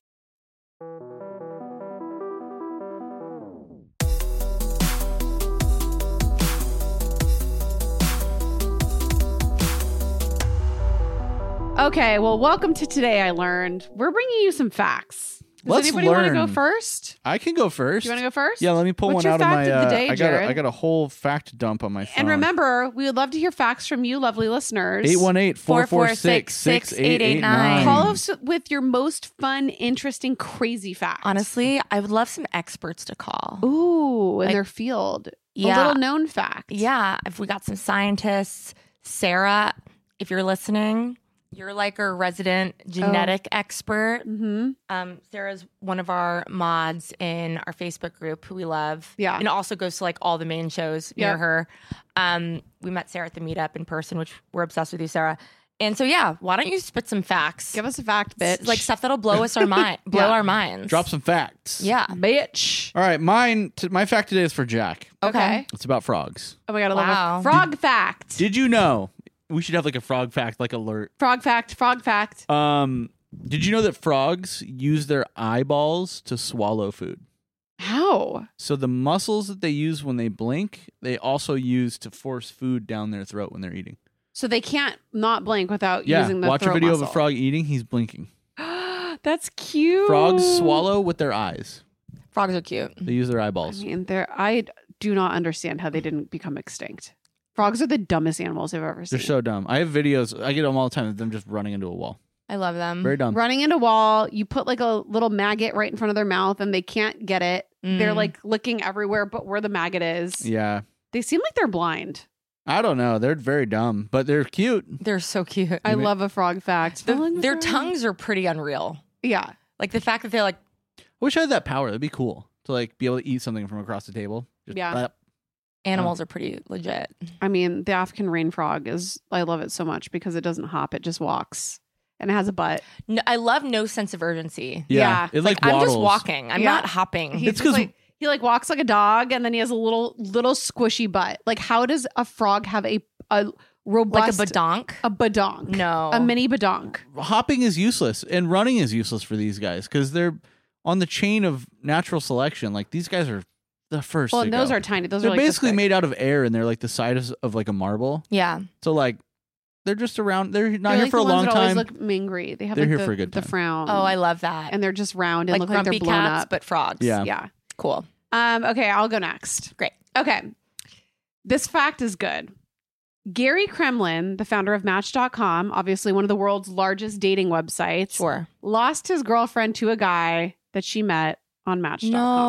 Speaker 3: Okay, well, welcome to Today I Learned. We're bringing you some facts. Does
Speaker 5: Let's
Speaker 3: anybody want to
Speaker 5: learn.
Speaker 3: go first?
Speaker 5: I can go first.
Speaker 3: Do you want to go first?
Speaker 5: Yeah, let me pull
Speaker 3: What's
Speaker 5: one
Speaker 3: your
Speaker 5: out of
Speaker 3: fact
Speaker 5: my.
Speaker 3: of the
Speaker 5: Uh,
Speaker 3: day,
Speaker 5: I got.
Speaker 3: Jared?
Speaker 5: A, I got a whole fact dump on my phone.
Speaker 3: And remember, we would love to hear facts from you, lovely listeners.
Speaker 5: eight one eight, four four six, six eight eight nine.
Speaker 3: Call us with your most fun, interesting, crazy facts.
Speaker 4: Honestly, I would love some experts to call.
Speaker 3: Ooh, in
Speaker 4: Like-
Speaker 3: their field. A
Speaker 4: Yeah.
Speaker 3: little known fact.
Speaker 4: Yeah, if we got some scientists, Sarah, if you're listening, you're like our resident genetic expert.
Speaker 3: Mm-hmm.
Speaker 4: Um, Sarah's one of our mods in our Facebook group who we love.
Speaker 3: Yeah.
Speaker 4: And also goes to like all the main shows
Speaker 3: Yeah.
Speaker 4: near her. Um, we met Sarah at the meetup in person, which we're obsessed with you, Sarah. And so yeah, why don't you spit some facts?
Speaker 3: Give us a fact, bitch.
Speaker 4: Like stuff that'll blow us our mind, blow
Speaker 3: Yeah.
Speaker 4: our minds.
Speaker 5: Drop some facts.
Speaker 4: Yeah.
Speaker 3: bitch.
Speaker 5: All right, mine. T- my fact today is for Jack.
Speaker 3: Okay.
Speaker 5: It's about frogs.
Speaker 3: Oh my God, I
Speaker 4: Wow.
Speaker 3: love it. Frog fact.
Speaker 5: Did you know? We should have like a frog fact, like alert.
Speaker 3: frog fact. Frog fact.
Speaker 5: Um, did you know that frogs use their eyeballs to swallow food?
Speaker 3: How?
Speaker 5: So the muscles that they use when they blink, they also use to force food down their throat when they're eating.
Speaker 3: So they can't not blink without
Speaker 5: Yeah,
Speaker 3: using the
Speaker 5: watch a
Speaker 3: throat
Speaker 5: video
Speaker 3: muscle.
Speaker 5: of a frog eating. He's blinking.
Speaker 3: That's cute.
Speaker 5: Frogs swallow with their eyes.
Speaker 4: Frogs are cute.
Speaker 5: They use their
Speaker 3: I
Speaker 5: eyeballs.
Speaker 3: mean, they're, I do not understand how they didn't become extinct. Frogs are the dumbest animals I've ever seen.
Speaker 5: They're so dumb. I have videos. I get them all the time of them just running into a wall.
Speaker 4: I love them.
Speaker 5: Very dumb.
Speaker 3: Running into a wall, you put like a little maggot right in front of their mouth and they can't get it. They're
Speaker 4: Mm.
Speaker 3: like looking everywhere but where the maggot is.
Speaker 5: Yeah.
Speaker 3: They seem like they're blind.
Speaker 5: I don't know. They're very dumb, but they're cute.
Speaker 4: They're so cute.
Speaker 3: I
Speaker 5: ma-
Speaker 3: love a frog fact.
Speaker 4: The-
Speaker 3: Smelling the
Speaker 4: their
Speaker 3: frog.
Speaker 4: tongues are pretty unreal.
Speaker 3: Yeah.
Speaker 4: Like the fact that they're like,
Speaker 5: I wish I had that power. That'd be cool to like be able to eat something from across the table. Just
Speaker 3: Yeah.
Speaker 5: blap.
Speaker 4: animals are pretty legit.
Speaker 3: I mean, the African rain frog is, I love it so much because it doesn't hop, it just walks. And it has a butt.
Speaker 4: No, I love no sense of urgency.
Speaker 5: Yeah.
Speaker 3: Yeah.
Speaker 5: It like,
Speaker 4: I'm just
Speaker 5: waddles.
Speaker 4: walking. I'm
Speaker 3: Yeah.
Speaker 4: not hopping.
Speaker 3: He's
Speaker 5: It's
Speaker 3: just
Speaker 5: 'cause-
Speaker 3: like, he like walks like a dog and then he has a little, little squishy butt. Like, how does a frog have a, a
Speaker 4: like a
Speaker 3: robust,
Speaker 4: badonk.
Speaker 3: a badonk?
Speaker 4: No.
Speaker 3: A mini badonk.
Speaker 5: Hopping is useless and running is useless for these guys because they're on the chain of natural selection. Like these guys are the first.
Speaker 3: Well,
Speaker 5: to
Speaker 3: and those
Speaker 5: go.
Speaker 3: are tiny. Those
Speaker 5: They're
Speaker 3: are like this
Speaker 5: basically
Speaker 3: big.
Speaker 5: made out of air and they're like the size of like a marble.
Speaker 4: Yeah.
Speaker 5: So like they're just around. They're not
Speaker 3: They're
Speaker 5: here
Speaker 3: like
Speaker 5: for
Speaker 3: the
Speaker 5: a
Speaker 3: ones
Speaker 5: long
Speaker 3: that
Speaker 5: time.
Speaker 3: always look mangry. They have
Speaker 5: They're
Speaker 3: like
Speaker 5: here
Speaker 3: the,
Speaker 5: for a good
Speaker 3: the
Speaker 5: time.
Speaker 3: frown.
Speaker 4: Oh, I love that.
Speaker 3: and they're just round and
Speaker 4: like
Speaker 3: look like
Speaker 4: grumpy
Speaker 3: they're blown
Speaker 4: cats,
Speaker 3: up.
Speaker 4: but frogs.
Speaker 5: Yeah.
Speaker 3: Yeah.
Speaker 4: Cool.
Speaker 3: Um. Okay, I'll go next.
Speaker 4: Great.
Speaker 3: Okay. This fact is good. Gary Kremlin, the founder of Match dot com, obviously one of the world's largest dating websites,
Speaker 4: Sure.
Speaker 3: lost his girlfriend to a guy that she met on Match dot
Speaker 4: No.
Speaker 3: com.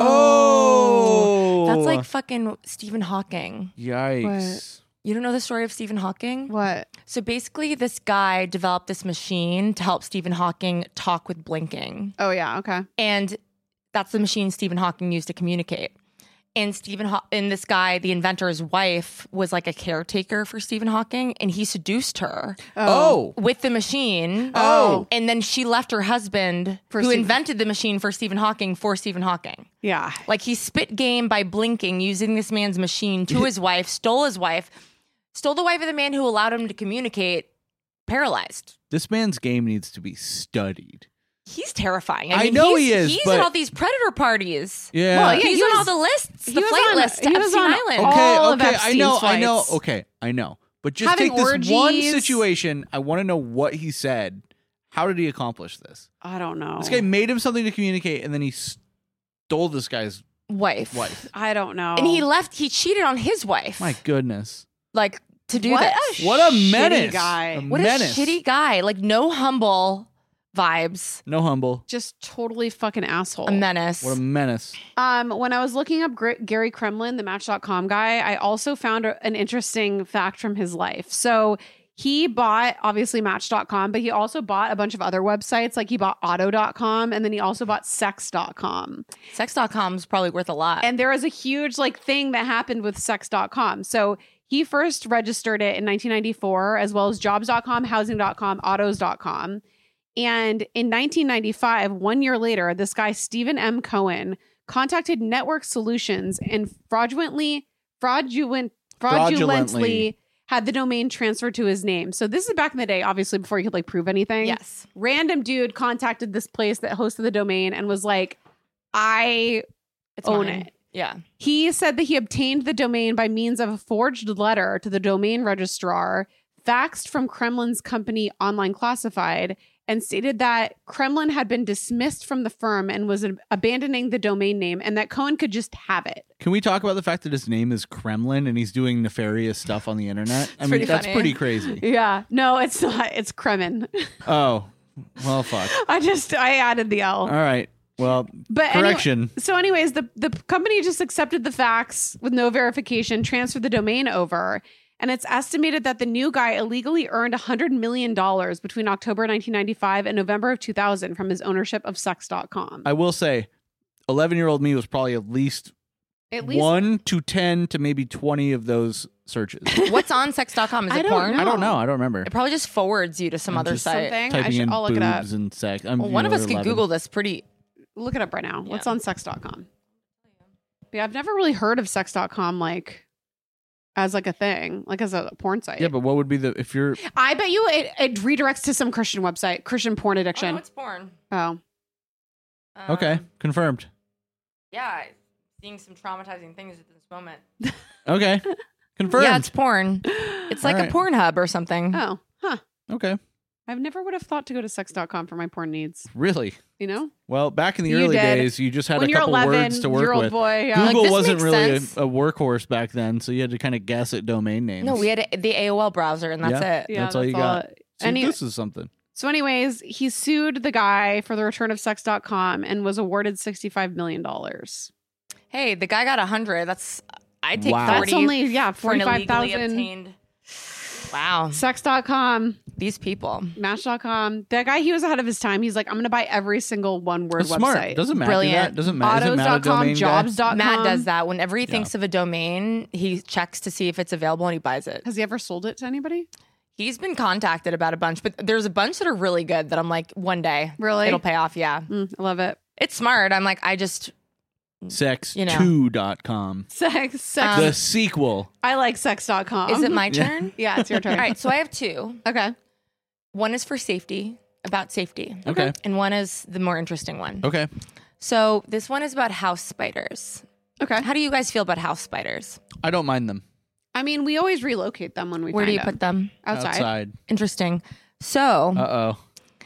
Speaker 5: Oh,
Speaker 4: That's like fucking Stephen Hawking.
Speaker 5: yikes.
Speaker 4: You don't know the story of Stephen Hawking?
Speaker 3: What?
Speaker 4: So basically, this guy developed this machine to help Stephen Hawking talk with blinking.
Speaker 3: Oh, yeah. Okay.
Speaker 4: And that's the machine Stephen Hawking used to communicate. And Stephen Haw- and this guy, the inventor's wife, was like a caretaker for Stephen Hawking, and he seduced her
Speaker 5: Oh.
Speaker 4: with the machine.
Speaker 3: Oh.
Speaker 4: And then she left her husband,
Speaker 3: For
Speaker 4: who
Speaker 3: Stephen-
Speaker 4: invented the machine for Stephen Hawking, for Stephen Hawking.
Speaker 3: Yeah.
Speaker 4: Like he spit game by blinking using this man's machine to his wife, stole his wife, stole the wife of the man who allowed him to communicate, paralyzed.
Speaker 5: This man's game needs to be studied.
Speaker 4: He's terrifying.
Speaker 5: I
Speaker 4: mean,
Speaker 5: know
Speaker 4: he's,
Speaker 5: he is,
Speaker 4: He's
Speaker 5: but-
Speaker 4: at all these predator parties.
Speaker 5: Yeah.
Speaker 3: Well, yeah,
Speaker 4: he's
Speaker 3: he
Speaker 4: on
Speaker 3: was-
Speaker 4: all the lists,
Speaker 3: he
Speaker 4: the
Speaker 3: was
Speaker 4: flight
Speaker 3: on-
Speaker 4: list to
Speaker 3: he was
Speaker 4: Epstein
Speaker 3: on
Speaker 4: Island.
Speaker 5: Okay,
Speaker 3: all of
Speaker 5: okay, I
Speaker 3: Epstein's
Speaker 5: know, I know.
Speaker 3: flights.
Speaker 5: Okay, I know. But just
Speaker 3: Having
Speaker 5: take this one
Speaker 3: orgies.
Speaker 5: situation. I want to know what he said. How did he accomplish this?
Speaker 3: I don't know.
Speaker 5: This guy made him something to communicate, and then he stole this guy's
Speaker 4: Wife.
Speaker 5: wife.
Speaker 3: I don't know.
Speaker 4: And he left, he cheated on his wife.
Speaker 5: My goodness.
Speaker 4: Like to do
Speaker 3: What
Speaker 4: this.
Speaker 3: a
Speaker 5: What a
Speaker 3: shitty
Speaker 5: menace.
Speaker 3: guy.
Speaker 5: A
Speaker 4: What
Speaker 5: menace.
Speaker 4: a shitty guy. Like no humble vibes.
Speaker 5: No humble.
Speaker 3: Just totally fucking asshole.
Speaker 4: A menace.
Speaker 5: What a menace.
Speaker 3: Um, when I was looking up Gr- Gary Kremlin, the Match dot com guy, I also found a, an interesting fact from his life. So he bought obviously Match dot com, but he also bought a bunch of other websites. Like he bought Auto dot com and then he also bought Sex dot com.
Speaker 4: Sex dot com is probably worth a lot.
Speaker 3: And there was a huge like thing that happened with Sex dot com. So he first registered it in nineteen ninety-four, as well as Jobs dot com, Housing dot com, Autos dot com. And in nineteen ninety-five, one year later, this guy, Stephen M. Cohen, contacted Network Solutions and fraudulently, fraudulent, fraudulently,
Speaker 5: Fraudulently.
Speaker 3: had the domain transferred to his name. So this is back in the day, obviously, before you could like prove anything.
Speaker 4: yes.
Speaker 3: Random dude contacted this place that hosted the domain and was like, I
Speaker 4: It's
Speaker 3: own
Speaker 4: mine.
Speaker 3: it.
Speaker 4: Yeah.
Speaker 3: He said that he obtained the domain by means of a forged letter to the domain registrar, faxed from Kremlin's company Online Classified, and stated that Kremlin had been dismissed from the firm and was ab- abandoning the domain name and that Cohen could just have it.
Speaker 5: Can we talk about the fact that his name is Kremlin and he's doing nefarious stuff on the internet? I mean,
Speaker 4: pretty
Speaker 5: that's
Speaker 4: funny.
Speaker 5: pretty crazy.
Speaker 3: Yeah. No, it's not. It's Kremen.
Speaker 5: Oh, well, fuck.
Speaker 3: I just, I added the L.
Speaker 5: All right. Well,
Speaker 3: But anyway-
Speaker 5: correction.
Speaker 3: So, anyways, the, the company just accepted the fax with no verification, transferred the domain over. And it's estimated that the new guy illegally earned one hundred million dollars between October nineteen ninety-five and November of two thousand from his ownership of Sex dot com.
Speaker 5: I will say, eleven-year-old me was probably at least,
Speaker 3: At least
Speaker 5: one to ten to maybe twenty of those searches.
Speaker 4: What's on sex dot com? Is
Speaker 3: I
Speaker 4: it
Speaker 3: don't
Speaker 4: porn?
Speaker 3: know.
Speaker 5: I don't know. I don't remember.
Speaker 4: It probably just forwards you to some
Speaker 5: I'm
Speaker 4: other
Speaker 5: just
Speaker 4: site.
Speaker 3: something. I
Speaker 5: Typing
Speaker 3: should,
Speaker 5: in
Speaker 3: I'll look
Speaker 5: boobs
Speaker 3: it up.
Speaker 5: and sex. I'm,
Speaker 4: Well,
Speaker 5: you
Speaker 4: one
Speaker 5: know,
Speaker 4: of us
Speaker 5: we're
Speaker 4: can
Speaker 5: eleven.
Speaker 4: Google this pretty.
Speaker 3: Look it up right now. What's
Speaker 4: Yeah.
Speaker 3: on Sex dot com? Yeah, I've never really heard of Sex dot com like as like a thing, like as a porn site.
Speaker 5: Yeah, but what would be the if you're
Speaker 3: I bet you it, it redirects to some Christian website, Christian porn
Speaker 4: Oh,
Speaker 3: addiction.
Speaker 4: no, it's porn.
Speaker 3: Oh,
Speaker 4: Um,
Speaker 5: okay confirmed?
Speaker 4: Yeah, seeing some traumatizing things at this moment.
Speaker 5: Okay, confirmed.
Speaker 4: Yeah, it's porn. It's like
Speaker 5: All
Speaker 4: a
Speaker 5: right.
Speaker 4: Pornhub or something.
Speaker 3: oh, huh.
Speaker 5: okay,
Speaker 3: I've never would have thought to go to sex dot com for my porn needs.
Speaker 5: really.
Speaker 3: You know,
Speaker 5: Well, back in the
Speaker 3: You
Speaker 5: early
Speaker 3: did.
Speaker 5: days, you just had
Speaker 3: when
Speaker 5: a
Speaker 3: you're
Speaker 5: couple
Speaker 3: eleven,
Speaker 5: words to work
Speaker 3: year old
Speaker 5: with.
Speaker 3: boy. Yeah.
Speaker 5: Google
Speaker 4: Like, this
Speaker 5: wasn't
Speaker 4: makes
Speaker 5: really a,
Speaker 4: sense.
Speaker 5: a workhorse back then, so you had to kind of guess at domain names.
Speaker 4: No, we had a, the A O L browser, and that's
Speaker 5: Yeah.
Speaker 4: it.
Speaker 3: Yeah,
Speaker 5: that's all you got.
Speaker 3: it.
Speaker 5: See,
Speaker 3: Any-
Speaker 5: this is something.
Speaker 3: So, anyways, he sued the guy for the return of sex dot com and was awarded sixty-five million dollars.
Speaker 4: Hey, the guy got a hundred. That's I take
Speaker 5: Wow.
Speaker 4: forty.
Speaker 3: That's only, yeah,
Speaker 4: for an
Speaker 3: forty-five
Speaker 4: illegally
Speaker 3: thousand.
Speaker 4: obtained. Wow,
Speaker 3: sex dot com,
Speaker 4: these people.
Speaker 3: Match dot com. That guy, he was ahead of his time. He's like, I'm going to buy every single one word
Speaker 5: That's
Speaker 3: website.
Speaker 5: smart. Doesn't Matt do
Speaker 4: Brilliant.
Speaker 5: that? Doesn't Matt? Isn't
Speaker 3: Autos
Speaker 5: Matt a
Speaker 3: dot com,
Speaker 5: domain
Speaker 3: Jobs
Speaker 5: guy?
Speaker 3: dot com.
Speaker 4: Matt does that whenever he thinks of a domain. He checks to see if it's available and he buys it.
Speaker 3: Has he ever sold it to anybody?
Speaker 4: He's been contacted about a bunch, but there's a bunch that are really good that I'm like, one day,
Speaker 3: Really?
Speaker 4: it'll pay off. Yeah,
Speaker 3: Mm, I love it.
Speaker 4: it's smart. I'm like, I just
Speaker 5: sex
Speaker 4: You know.
Speaker 5: two dot com.
Speaker 3: Sex, sex.
Speaker 4: Um,
Speaker 5: The sequel.
Speaker 3: I like sex dot com.
Speaker 4: is it my
Speaker 5: Yeah.
Speaker 4: turn?
Speaker 3: Yeah, it's your turn.
Speaker 4: All right, so I have two.
Speaker 3: Okay.
Speaker 4: One is for safety, about safety.
Speaker 5: Okay.
Speaker 4: And one is the more interesting one.
Speaker 5: Okay.
Speaker 4: So this one is about house spiders.
Speaker 3: Okay.
Speaker 4: How do you guys feel about house spiders?
Speaker 5: I don't mind them.
Speaker 3: I mean, we always relocate them when we
Speaker 4: Where do
Speaker 3: find
Speaker 4: you
Speaker 3: them.
Speaker 4: put them?
Speaker 3: Outside.
Speaker 5: Outside.
Speaker 4: Interesting. So
Speaker 5: Uh oh.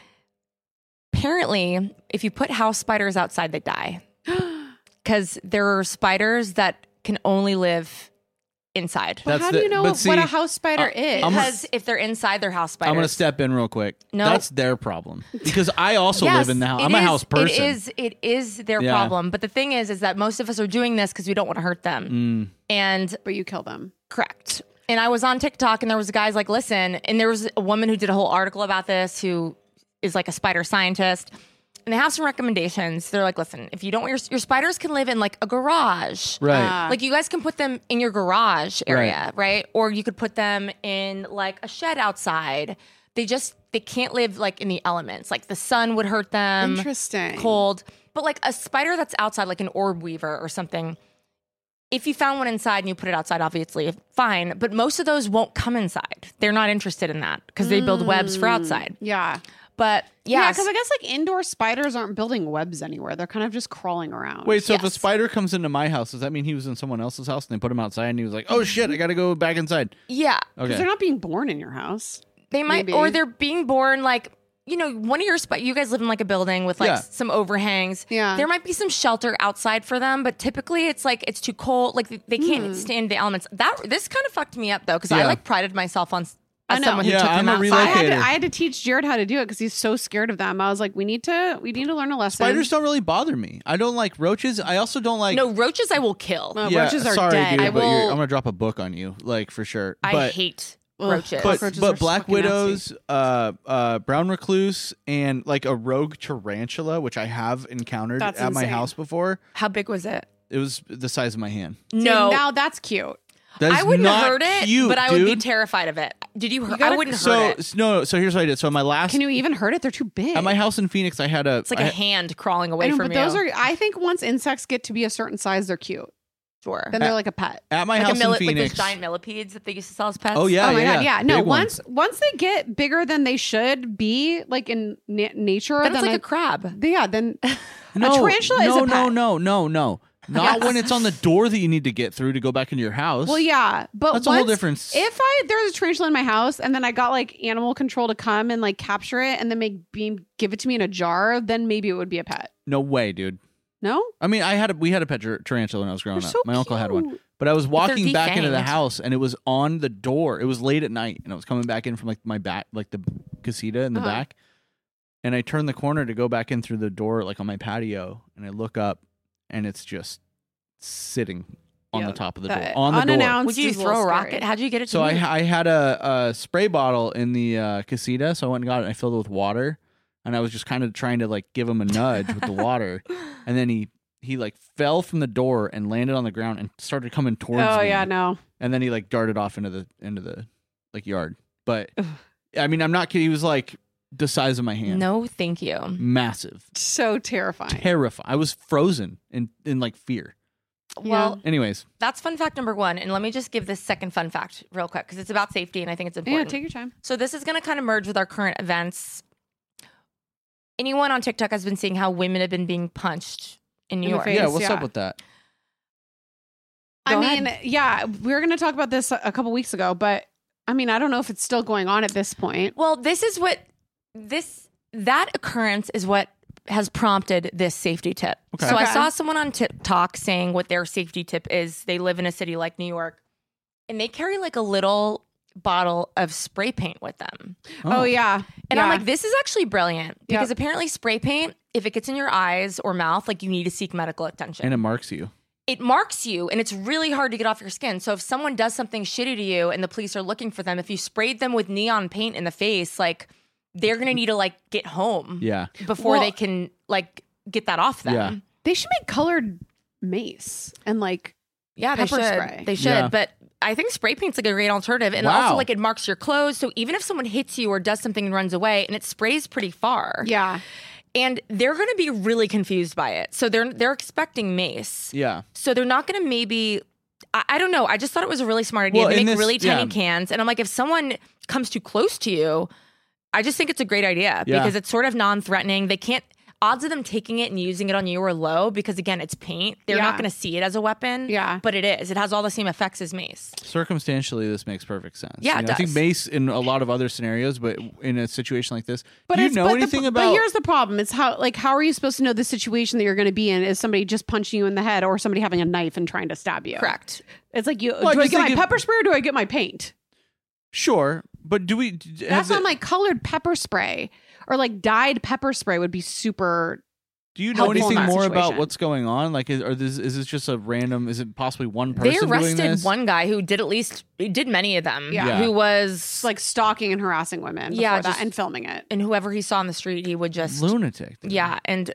Speaker 4: apparently, if you put house spiders outside, they die. Because there are spiders that can only live inside.
Speaker 3: But
Speaker 5: That's
Speaker 3: how
Speaker 5: the-
Speaker 3: do you know
Speaker 5: but
Speaker 3: what
Speaker 5: see,
Speaker 3: a house spider
Speaker 5: uh,
Speaker 3: is?
Speaker 5: I'm gonna-
Speaker 4: Because if they're inside, they're house spiders.
Speaker 5: I'm gonna step in real quick.
Speaker 4: No.
Speaker 5: That's their problem because I also
Speaker 4: Yes,
Speaker 5: live in the house.
Speaker 4: it
Speaker 5: I'm a
Speaker 4: is-
Speaker 5: house person.
Speaker 4: It is. It is their
Speaker 5: Yeah.
Speaker 4: problem. But the thing is, is that most of us are doing this because we don't want to hurt them.
Speaker 5: Mm.
Speaker 4: And
Speaker 3: but you kill them.
Speaker 4: correct. And I was on TikTok, and there was guys like, listen, and there was a woman who did a whole article about this, who is like a spider scientist, and they have some recommendations. They're like, listen, if you don't, your, your spiders can live in like a garage.
Speaker 5: Right.
Speaker 3: Uh,
Speaker 4: Like you guys can put them in your garage area, right? Or you could put them in like a shed outside. They just they can't live like in the elements. Like the sun would hurt them.
Speaker 3: Interesting.
Speaker 4: Cold. But like a spider that's outside, like an orb weaver or something. If you found one inside and you put it outside, obviously fine. But most of those won't come inside. They're not interested in that because they build webs for outside.
Speaker 3: Yeah.
Speaker 4: But
Speaker 3: Yeah,
Speaker 4: yeah,
Speaker 3: because I guess like indoor spiders aren't building webs anywhere. They're kind of just crawling around.
Speaker 5: Wait, so if a
Speaker 4: Yes.
Speaker 5: spider comes into my house, does that mean he was in someone else's house and they put him outside and he was like, "Oh shit, I got to go back inside."
Speaker 4: yeah,
Speaker 3: Because
Speaker 5: Okay.
Speaker 3: they're not being born in your house.
Speaker 4: they might,
Speaker 3: Maybe.
Speaker 4: or they're being born like you know, one of your sp- you guys live in like a building with like
Speaker 5: Yeah.
Speaker 4: some overhangs.
Speaker 3: Yeah.
Speaker 4: There might be some shelter outside for them, but typically it's like it's too cold. Like they, they can't
Speaker 3: Hmm.
Speaker 4: stand the elements. That this kind of fucked me up though, because
Speaker 5: Yeah.
Speaker 4: I like prided myself on s-
Speaker 3: I
Speaker 4: as
Speaker 3: know.
Speaker 4: someone who
Speaker 5: Yeah,
Speaker 4: took them
Speaker 5: I'm a
Speaker 4: outside.
Speaker 3: I had, to,
Speaker 5: relocator.
Speaker 3: I had to teach Jared how to do it because he's so scared of them. I was like, we need to we need to learn a lesson.
Speaker 5: Spiders don't really bother me. I don't like roaches. I also don't like.
Speaker 4: No, roaches I will kill.
Speaker 3: Uh,
Speaker 5: yeah,
Speaker 3: roaches are
Speaker 5: sorry,
Speaker 3: dead.
Speaker 5: dude,
Speaker 4: I
Speaker 5: but you're-
Speaker 4: will-
Speaker 5: I'm gonna drop a book on you, like for sure.
Speaker 4: I
Speaker 5: but
Speaker 4: hate
Speaker 3: Ugh.
Speaker 4: roaches.
Speaker 5: but
Speaker 3: Cockroaches are
Speaker 5: but black
Speaker 3: fucking nasty.
Speaker 5: widows, uh, uh, brown recluse, and like a rogue tarantula, which I have encountered
Speaker 3: That's
Speaker 5: at my
Speaker 3: insane.
Speaker 5: house before.
Speaker 4: How big was it?
Speaker 5: It was the size of my hand.
Speaker 3: See,
Speaker 4: No,
Speaker 3: now that's cute.
Speaker 5: That is
Speaker 4: I wouldn't
Speaker 5: not
Speaker 4: hurt it,
Speaker 5: cute,
Speaker 4: but I would be
Speaker 5: dude.
Speaker 4: terrified of it. Did you? hurt
Speaker 3: gotta-
Speaker 4: I wouldn't
Speaker 5: So
Speaker 4: hurt it.
Speaker 5: s- no, so here's what I did. So my last
Speaker 3: Can you even hurt it? They're too big.
Speaker 5: at my house in Phoenix, I had a.
Speaker 4: It's like
Speaker 5: I
Speaker 4: a
Speaker 5: had-
Speaker 4: hand crawling
Speaker 3: I
Speaker 4: away
Speaker 3: know,
Speaker 4: from
Speaker 3: but
Speaker 4: you.
Speaker 3: those are. I think once insects get to be a certain size, they're cute.
Speaker 4: sure.
Speaker 3: Then they're like a pet.
Speaker 5: at my
Speaker 4: like, a
Speaker 5: house
Speaker 4: milli-
Speaker 5: in
Speaker 4: like
Speaker 5: Phoenix.
Speaker 4: those giant millipedes that they used to sell as pets.
Speaker 5: Oh yeah,
Speaker 3: oh my
Speaker 5: yeah,
Speaker 3: god, yeah. No,
Speaker 5: Big
Speaker 3: once
Speaker 5: ones.
Speaker 3: once they get bigger than they should be, like in na- nature,
Speaker 4: Then it's like
Speaker 3: I-
Speaker 4: a crab.
Speaker 3: yeah. Then
Speaker 5: No,
Speaker 3: a tarantula
Speaker 5: no,
Speaker 3: is a pet.
Speaker 5: no, no, no, no. Not
Speaker 3: Yes.
Speaker 5: when it's on the door that you need to get through to go back into your house.
Speaker 3: Well, yeah, but
Speaker 5: That's a whole
Speaker 3: once-
Speaker 5: difference.
Speaker 3: If I there's a tarantula in my house and then I got like animal control to come and like capture it and then make beam give it to me in a jar, then maybe it would be a pet.
Speaker 5: No way, dude.
Speaker 3: No,
Speaker 5: I mean, I had a, we had a pet tar- tarantula when I was growing
Speaker 3: They're
Speaker 5: up.
Speaker 3: so
Speaker 5: My uncle had one.
Speaker 3: cute.
Speaker 5: But I was
Speaker 4: they're
Speaker 5: walking back into the
Speaker 4: defanged.
Speaker 5: house and it was on the door. It was late at night and I was coming back in from like my back, like the casita in the
Speaker 3: Uh-huh.
Speaker 5: back. And I turned the corner to go back in through the door, like on my patio. And I look up and it's just sitting on
Speaker 3: Yeah,
Speaker 5: the top of the
Speaker 3: that
Speaker 5: door, on the door.
Speaker 3: unannounced
Speaker 4: Would you
Speaker 3: is a
Speaker 4: throw
Speaker 3: little
Speaker 4: a
Speaker 3: scary.
Speaker 4: rocket? How'd you get it? To
Speaker 5: So I,
Speaker 4: me?
Speaker 5: I had a, a spray bottle in the uh, casita. So I went and got it and I filled it with water. And I was just kind of trying to like give him a nudge with the water. And then he, he like fell from the door and landed on the ground and started coming towards
Speaker 3: Oh
Speaker 5: me.
Speaker 3: yeah, no.
Speaker 5: And then he like darted off into the into the like yard. But I mean, I'm not kidding. He was like the size of my hand.
Speaker 4: No, thank you.
Speaker 5: Massive.
Speaker 3: So terrifying.
Speaker 5: Terrifying. I was frozen in, in like fear.
Speaker 4: Well,
Speaker 5: Anyways,
Speaker 4: that's fun fact number one. And let me just give this second fun fact real quick because it's about safety and I think it's
Speaker 3: Yeah,
Speaker 4: important.
Speaker 3: take your time.
Speaker 4: So this is going to kind of merge with our current events. Anyone on TikTok has been seeing how women have been being punched in New
Speaker 3: In the
Speaker 4: York.
Speaker 3: face.
Speaker 5: yeah, what's
Speaker 3: yeah.
Speaker 5: up with that?
Speaker 3: I
Speaker 4: Go
Speaker 3: mean,
Speaker 4: ahead.
Speaker 3: yeah, we were going to talk about this a a couple weeks ago, but I mean, I don't know if it's still going on at this point.
Speaker 4: Well, this is what this that occurrence is what has prompted this safety tip.
Speaker 5: Okay.
Speaker 4: So I
Speaker 3: Okay.
Speaker 4: saw someone on TikTok saying what their safety tip is. They live in a city like New York, and they carry like a little bottle of spray paint with them.
Speaker 3: Oh, yeah.
Speaker 4: And I'm
Speaker 3: Yeah.
Speaker 4: like, this is actually brilliant because
Speaker 3: Yep.
Speaker 4: apparently spray paint, if it gets in your eyes or mouth, like you need to seek medical attention.
Speaker 5: And it marks you.
Speaker 4: It marks you and it's really hard to get off your skin. So if someone does something shitty to you and the police are looking for them, if you sprayed them with neon paint in the face, like they're gonna need to like get home
Speaker 5: Yeah.
Speaker 4: before
Speaker 3: Well-
Speaker 4: they can like get that off them.
Speaker 5: Yeah.
Speaker 3: They should make colored mace and like,
Speaker 4: Yeah, they
Speaker 3: Pepper
Speaker 4: should.
Speaker 3: spray.
Speaker 4: They should.
Speaker 5: Yeah.
Speaker 4: But I think spray paint's like a great alternative. And
Speaker 5: Wow.
Speaker 4: also like it marks your clothes. So even if someone hits you or does something and runs away and it sprays pretty far.
Speaker 3: yeah.
Speaker 4: And they're gonna be really confused by it. So they're they're expecting mace.
Speaker 5: Yeah.
Speaker 4: So they're not going to maybe, I, I don't know. I just thought it was a really smart idea.
Speaker 5: Well,
Speaker 4: they
Speaker 5: in
Speaker 4: make
Speaker 5: this-
Speaker 4: really tiny
Speaker 5: yeah.
Speaker 4: cans. And I'm like, if someone comes too close to you, I just think it's a great idea
Speaker 5: Yeah.
Speaker 4: because it's sort of non-threatening. They can't, odds of them taking it and using it on you are low because again, it's paint. They're
Speaker 3: Yeah.
Speaker 4: not going to see it as a weapon.
Speaker 3: Yeah.
Speaker 4: But it is. It has all the same effects as mace.
Speaker 5: Circumstantially, this makes perfect sense.
Speaker 4: Yeah,
Speaker 5: You
Speaker 4: it
Speaker 5: know, I think
Speaker 4: does.
Speaker 5: mace in a lot of other scenarios, but in a situation like this,
Speaker 3: But
Speaker 5: do you
Speaker 3: it's,
Speaker 5: know
Speaker 3: but
Speaker 5: anything
Speaker 3: the,
Speaker 5: about?
Speaker 3: But here's the problem: it's how like how are you supposed to know the situation that you're going to be in? Is somebody just punching you in the head, or somebody having a knife and trying to stab you?
Speaker 4: Correct.
Speaker 3: It's like you.
Speaker 5: Well, I
Speaker 3: do I
Speaker 5: just
Speaker 3: get my
Speaker 5: think if-
Speaker 3: pepper spray or do I get my paint?
Speaker 5: Sure, but do we? d- have
Speaker 3: That's
Speaker 5: the-
Speaker 3: on like colored pepper spray or like dyed pepper spray would be super.
Speaker 5: Do you know
Speaker 3: helpful in
Speaker 5: anything
Speaker 3: that
Speaker 5: more about
Speaker 3: situation.
Speaker 5: what's going on? Like, is, or this, is this just a random? Is it possibly one person
Speaker 4: They
Speaker 5: doing
Speaker 4: arrested
Speaker 5: this?
Speaker 4: one guy who did at least, he did many of them.
Speaker 3: Yeah.
Speaker 5: Yeah.
Speaker 4: Who was
Speaker 3: It's like stalking and harassing women. Before
Speaker 4: Yeah,
Speaker 3: that
Speaker 4: just-
Speaker 3: and filming it.
Speaker 4: and whoever he saw on the street, he would just.
Speaker 5: lunatic. dude.
Speaker 4: Yeah, and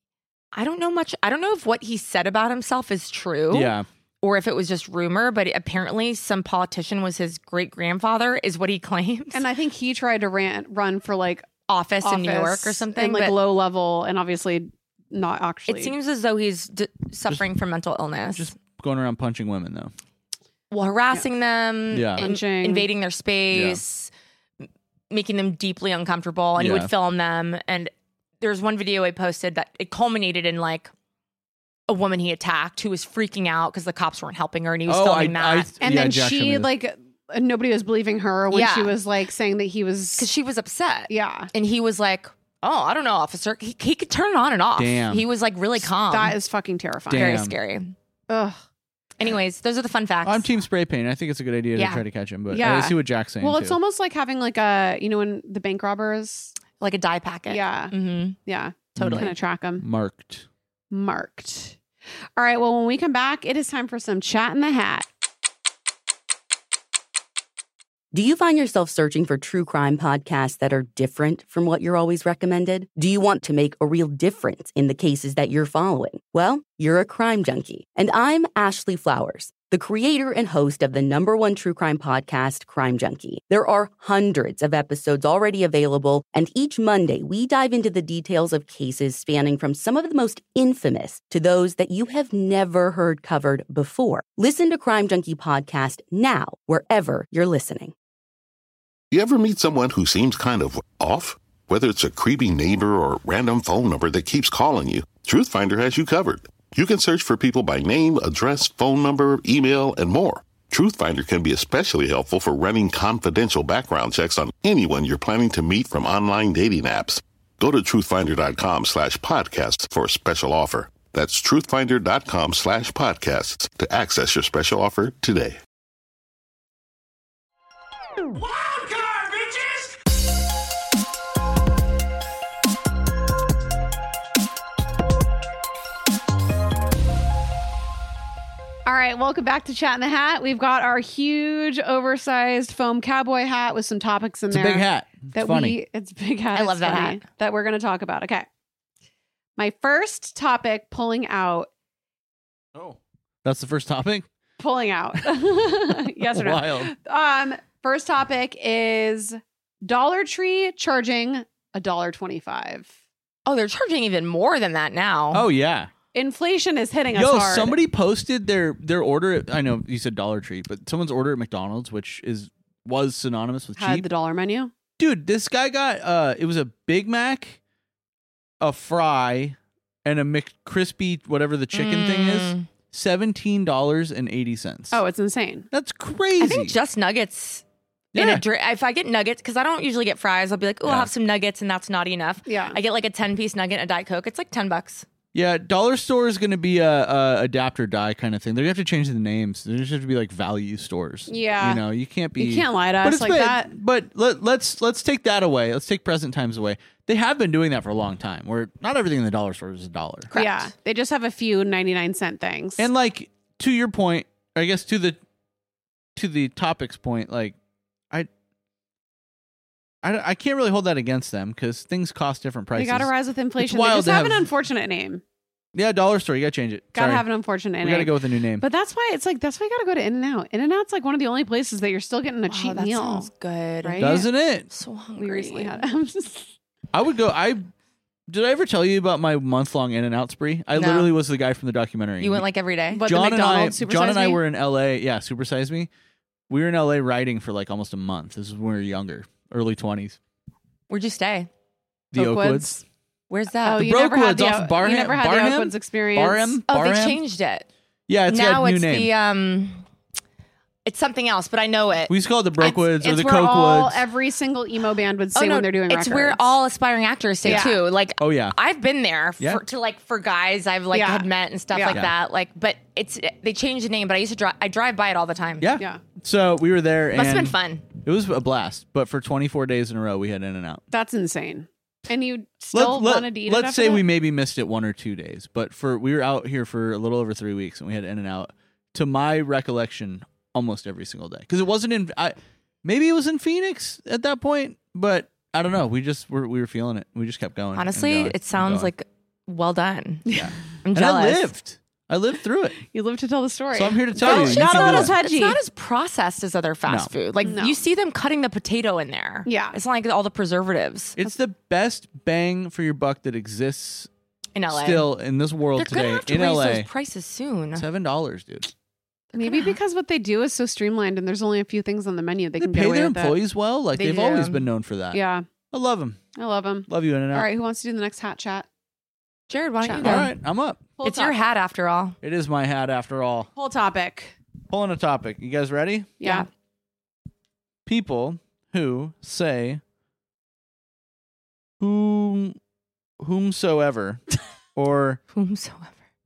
Speaker 4: I don't know much. I don't know if what he said about himself is true.
Speaker 5: Yeah.
Speaker 4: Or if it was just rumor, but apparently some politician was his great grandfather, is what he claims.
Speaker 3: And I think he tried to ran, run for like
Speaker 4: office,
Speaker 3: office
Speaker 4: in New York or something.
Speaker 3: and like
Speaker 4: but
Speaker 3: low level, and obviously not actually.
Speaker 4: it seems as though he's d- suffering from mental illness.
Speaker 5: Just going around punching women, though.
Speaker 4: well, harassing them,
Speaker 5: Yeah.
Speaker 4: in-
Speaker 3: Punching.
Speaker 4: invading their space, m- making them deeply uncomfortable, and he
Speaker 5: Yeah.
Speaker 4: would film them. And there's one video I posted that it culminated in like a woman he attacked who was freaking out because the cops weren't helping her, and he was
Speaker 5: Oh,
Speaker 4: filming
Speaker 5: I-
Speaker 4: that.
Speaker 5: I-
Speaker 3: and
Speaker 5: yeah,
Speaker 3: then
Speaker 5: Jack showed me
Speaker 3: she
Speaker 5: this.
Speaker 3: like nobody was believing her when
Speaker 4: Yeah.
Speaker 3: she was like saying that he was.
Speaker 4: Because she was upset.
Speaker 3: Yeah.
Speaker 4: And he was like, oh, I don't know, officer. He, he could turn it on and off.
Speaker 5: Damn.
Speaker 4: He was like really calm.
Speaker 3: That is fucking terrifying.
Speaker 4: very
Speaker 5: Damn.
Speaker 4: scary.
Speaker 3: Ugh.
Speaker 4: Anyways, those are the fun facts.
Speaker 5: I'm team spray paint. I think it's a good idea
Speaker 4: Yeah.
Speaker 5: to try to catch him, but
Speaker 3: Yeah.
Speaker 5: I see what Jack's saying.
Speaker 3: Well,
Speaker 5: too.
Speaker 3: it's almost like having like a, you know, when the bank robbers.
Speaker 4: like a dye packet.
Speaker 3: Yeah.
Speaker 4: Mm-hmm.
Speaker 3: Yeah.
Speaker 4: Totally.
Speaker 3: Kind of track them.
Speaker 5: marked.
Speaker 3: Marked. All right. Well, when we come back, it is time for some chat in the hat.
Speaker 1: Do you find yourself searching for true crime podcasts that are different from what you're always recommended? Do you want to make a real difference in the cases that you're following? Well, you're a crime junkie. And I'm Ashley Flowers, the creator and host of the number one true crime podcast, Crime Junkie. There are hundreds of episodes already available, and each Monday we dive into the details of cases spanning from some of the most infamous to those that you have never heard covered before. Listen to Crime Junkie Podcast now, wherever you're listening.
Speaker 2: You ever meet someone who seems kind of off? Whether it's a creepy neighbor or random phone number that keeps calling you, Truthfinder has you covered. You can search for people by name, address, phone number, email, and more. Truthfinder can be especially helpful for running confidential background checks on anyone you're planning to meet from online dating apps. Go to truthfinder.com slash podcasts for a special offer. That's truthfinder.com slash podcasts to access your special offer today.
Speaker 3: All right, welcome back to Chat in the Hat. We've got our huge, oversized foam cowboy hat with some topics in
Speaker 5: It's a
Speaker 3: there.
Speaker 5: big hat. It's
Speaker 3: That
Speaker 5: funny.
Speaker 3: we, it's a big hat.
Speaker 4: I love
Speaker 3: It's
Speaker 4: that
Speaker 3: funny,
Speaker 4: hat.
Speaker 3: that we're going to talk about. Okay, my first topic, pulling out,
Speaker 5: Oh, that's the first topic.
Speaker 3: pulling out. Yes or no?
Speaker 5: Wild.
Speaker 3: Um, first topic is Dollar Tree charging a dollar twenty-five.
Speaker 4: Oh, they're charging even more than that now.
Speaker 5: Oh yeah.
Speaker 3: Inflation is hitting us
Speaker 5: Yo,
Speaker 3: hard.
Speaker 5: somebody posted their their order. At, I know you said Dollar Tree, but someone's order at McDonald's, which is was synonymous with
Speaker 3: had
Speaker 5: cheap.
Speaker 3: the dollar menu.
Speaker 5: Dude, this guy got uh, it was a Big Mac, a fry, and a McCrispy, whatever the chicken thing is.
Speaker 4: Mm.
Speaker 5: Seventeen dollars and eighty cents.
Speaker 3: Oh, it's insane.
Speaker 5: that's crazy.
Speaker 4: I think just nuggets. In
Speaker 5: Yeah.
Speaker 4: a drink, if I get nuggets, because I don't usually get fries, I'll be like, oh, I'll
Speaker 5: Yeah.
Speaker 4: have some nuggets, and that's naughty enough.
Speaker 3: Yeah.
Speaker 4: I get like a ten piece nugget and a Diet Coke. It's like ten bucks.
Speaker 5: Yeah, dollar store is going to be a, a adapt or die kind of thing. They're going to have to change the names. They just have to be like value stores.
Speaker 3: Yeah.
Speaker 5: you know, you can't be.
Speaker 3: You can't lie to
Speaker 5: But
Speaker 3: us
Speaker 5: it's
Speaker 3: like
Speaker 5: been-
Speaker 3: that.
Speaker 5: But let, let's let's take that away. Let's take present times away. They have been doing that for a long time. Where not everything in the dollar store is a dollar.
Speaker 4: Correct.
Speaker 3: Yeah, they just have a few ninety-nine cent things.
Speaker 5: And like to your point, I guess to the to the topic's point, like I. I, I can't really hold that against them because things cost different
Speaker 3: they
Speaker 5: prices.
Speaker 3: got to rise with inflation.
Speaker 5: wild
Speaker 3: They just
Speaker 5: to
Speaker 3: have, an
Speaker 5: have-
Speaker 3: unfortunate name.
Speaker 5: Yeah, dollar store. You got to change it.
Speaker 3: Got to
Speaker 5: Sorry.
Speaker 3: have an unfortunate
Speaker 5: We
Speaker 3: name.
Speaker 5: got to go with a new name.
Speaker 3: But that's why it's like that's why you got to go to In-N-Out. In-N-Out's like one of the only places that you're still getting a
Speaker 4: Wow,
Speaker 3: cheap
Speaker 4: that
Speaker 3: meal.
Speaker 4: sounds good.
Speaker 3: Right?
Speaker 5: Doesn't it?
Speaker 4: So hungry.
Speaker 3: We recently had. I'm just-
Speaker 5: I would go. I did. I ever tell you about my month long In and Out spree? I
Speaker 4: No.
Speaker 5: literally was the guy from the documentary.
Speaker 4: You went like every day.
Speaker 3: But
Speaker 5: John
Speaker 3: the
Speaker 5: and I.
Speaker 3: McDonald's
Speaker 5: John and I
Speaker 3: Supersize Me?
Speaker 5: were in L A. Yeah, Supersize Me. We were in L A riding for like almost a month. This is when we were younger, early twenties.
Speaker 4: Where'd you stay?
Speaker 5: The
Speaker 3: Oakwoods.
Speaker 5: Oakwoods.
Speaker 4: Where's that?
Speaker 3: Oh,
Speaker 5: The
Speaker 3: you never had the
Speaker 5: Brookwoods off
Speaker 3: Oak-
Speaker 5: Barham-
Speaker 3: you never had
Speaker 5: Barham?
Speaker 3: the Oakwoods experience.
Speaker 5: Barham.
Speaker 4: oh,
Speaker 5: Barham?
Speaker 4: they changed it.
Speaker 5: Yeah, it's
Speaker 4: now
Speaker 5: got a new
Speaker 4: it's
Speaker 5: name.
Speaker 4: the um, it's something else, but I know it.
Speaker 5: we used to call it the Brookwoods or
Speaker 3: It's
Speaker 5: the
Speaker 3: where all
Speaker 5: Cokewoods.
Speaker 3: every single emo band would
Speaker 4: oh
Speaker 3: say
Speaker 4: no,
Speaker 3: when they're doing
Speaker 4: it's
Speaker 3: records.
Speaker 4: where all aspiring actors stay
Speaker 3: Yeah.
Speaker 4: too. Like,
Speaker 5: Oh, yeah.
Speaker 4: I've been there
Speaker 5: Yeah.
Speaker 4: for, to like for guys I've like
Speaker 3: Yeah.
Speaker 4: had met and stuff
Speaker 3: Yeah.
Speaker 4: like
Speaker 5: Yeah.
Speaker 4: that. Like, but it's they changed the name, but I used to drive. I drive by it all the time.
Speaker 5: yeah.
Speaker 3: Yeah.
Speaker 5: So we were there.
Speaker 4: must have
Speaker 5: and
Speaker 4: been fun.
Speaker 5: It was a blast. But for twenty-four days in a row, we had In and Out.
Speaker 3: That's insane. And you still
Speaker 5: Let,
Speaker 3: wanted to eat it
Speaker 5: let's
Speaker 3: after
Speaker 5: say
Speaker 3: that?
Speaker 5: we maybe missed it one or two days, but for we were out here for a little over three weeks and we had In and Out. To my recollection, almost every single day because it wasn't in. I maybe it was in Phoenix at that point, but I don't know. We just were we were feeling it. We just kept going. and
Speaker 4: Honestly,
Speaker 5: going
Speaker 4: it
Speaker 5: and
Speaker 4: sounds
Speaker 5: going.
Speaker 4: like well done.
Speaker 5: yeah.
Speaker 4: I'm
Speaker 5: And
Speaker 4: jealous.
Speaker 5: I lived. I lived through it.
Speaker 3: You live to tell the story.
Speaker 5: So I'm here to tell you.
Speaker 3: It's
Speaker 5: you
Speaker 3: not
Speaker 5: can
Speaker 3: a
Speaker 5: do
Speaker 3: little
Speaker 5: it.
Speaker 3: touchy.
Speaker 4: It's not as processed as other fast
Speaker 5: No.
Speaker 4: food. Like
Speaker 3: No.
Speaker 4: you see them cutting the potato in there.
Speaker 3: Yeah.
Speaker 4: it's not like all the preservatives
Speaker 5: It's the best bang for your buck that exists
Speaker 4: in L A.
Speaker 5: still in this world
Speaker 4: They're
Speaker 5: today
Speaker 4: gonna have to
Speaker 5: in
Speaker 4: raise
Speaker 5: L A.
Speaker 4: those prices soon.
Speaker 5: Seven dollars, dude.
Speaker 3: Maybe because what they do is so streamlined and there's only a few things on the menu they,
Speaker 5: They
Speaker 3: can get
Speaker 5: pay
Speaker 3: away
Speaker 5: their
Speaker 3: with it.
Speaker 5: employees well. Like
Speaker 4: They
Speaker 5: they've
Speaker 4: do.
Speaker 5: always been known for that.
Speaker 3: Yeah,
Speaker 5: I love them.
Speaker 3: I love them.
Speaker 5: Love you, In and Out.
Speaker 3: All right, who wants to do the next hat chat?
Speaker 4: Jared, why don't you go?
Speaker 5: All right, I'm up.
Speaker 3: Whole
Speaker 4: It's your
Speaker 3: topic.
Speaker 4: hat after all.
Speaker 5: It is my hat after all.
Speaker 3: Whole topic.
Speaker 5: Pulling a topic. You guys ready?
Speaker 3: Yeah.
Speaker 5: people who say whom whomsoever or
Speaker 4: Whomsoever.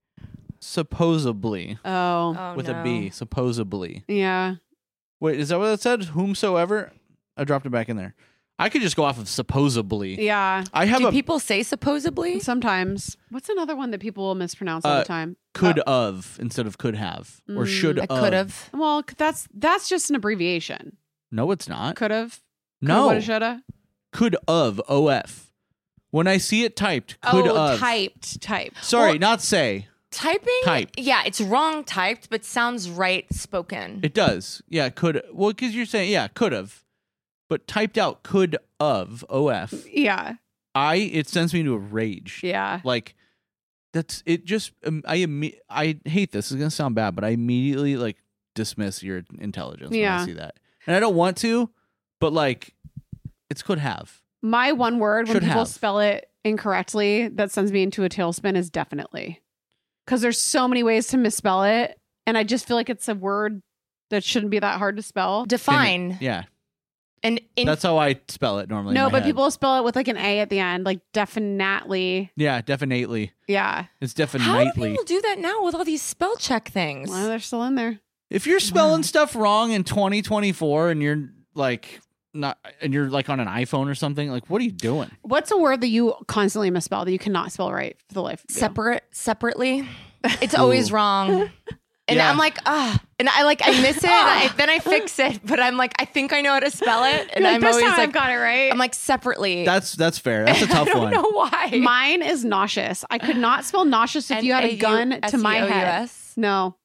Speaker 5: supposedly
Speaker 3: Oh,
Speaker 4: Oh,
Speaker 5: with
Speaker 4: no.
Speaker 5: a B, supposedly.
Speaker 3: yeah.
Speaker 5: Wait, is that what it said? Whomsoever? I dropped it back in there. I could just go off of supposedly.
Speaker 3: Yeah.
Speaker 5: I have
Speaker 4: Do
Speaker 5: a
Speaker 4: people say supposedly?
Speaker 3: Sometimes. What's another one that people will mispronounce all
Speaker 5: Uh,
Speaker 3: the time?
Speaker 5: could of instead of could have or
Speaker 3: Mm,
Speaker 5: should
Speaker 4: I
Speaker 5: of.
Speaker 4: could have.
Speaker 3: Well, c- that's that's just an abbreviation.
Speaker 5: No, it's not.
Speaker 3: Could have.
Speaker 5: No.
Speaker 3: Woulda, shoulda.
Speaker 5: Could of O F. When I see it typed, could
Speaker 3: oh,
Speaker 5: of.
Speaker 3: typed, typed.
Speaker 5: Sorry,
Speaker 4: Well-
Speaker 5: not say.
Speaker 4: Typing?
Speaker 5: Typed.
Speaker 4: Yeah, it's wrong typed, but sounds right spoken.
Speaker 5: It does. Yeah, could. Well, because you're saying, yeah, could have. But typed out could of O F.
Speaker 3: Yeah.
Speaker 5: I, it sends me into a rage.
Speaker 3: Yeah.
Speaker 5: Like, that's, it just, um, I, imme- I hate this. It's going to sound bad, but I immediately, like, dismiss your intelligence when
Speaker 3: Yeah.
Speaker 5: I see that. And I don't want to, but, like, it's could have.
Speaker 3: My one word when
Speaker 5: Should
Speaker 3: people
Speaker 5: have.
Speaker 3: spell it incorrectly that sends me into a tailspin is definitely. Because there's so many ways to misspell it. And I just feel like it's a word that shouldn't be that hard to spell.
Speaker 4: Define.
Speaker 5: Yeah.
Speaker 4: And in,
Speaker 5: That's how I spell it normally. in
Speaker 3: No,
Speaker 5: my
Speaker 3: but
Speaker 5: head.
Speaker 3: people spell it with like an A at the end, like definitely.
Speaker 5: Yeah, definitely.
Speaker 3: Yeah.
Speaker 5: It's
Speaker 4: how do
Speaker 5: definitely.
Speaker 4: people do that now with all these spell check things?
Speaker 3: Well, they're still in there.
Speaker 5: If you're spelling stuff wrong in twenty twenty-four and you're like not and you're like on an iPhone or something, like what are you doing?
Speaker 3: What's a word that you constantly misspell that you cannot spell right for the life of you?
Speaker 4: Separate, separately. It's always wrong. And
Speaker 5: Yeah.
Speaker 4: I'm like, ah, and I like I miss it. and I, then I fix it, but I'm like, I think I know how to spell it, and
Speaker 3: You're like,
Speaker 4: I'm
Speaker 3: this
Speaker 4: always
Speaker 3: time
Speaker 4: like,
Speaker 3: I've got it right.
Speaker 4: I'm like separately.
Speaker 5: That's that's fair. That's a tough
Speaker 4: I don't
Speaker 5: one.
Speaker 4: know why.
Speaker 3: Mine is nauseous. I could not spell nauseous if you had a
Speaker 4: N A U
Speaker 3: gun to my head.
Speaker 4: S E O U S?
Speaker 3: No,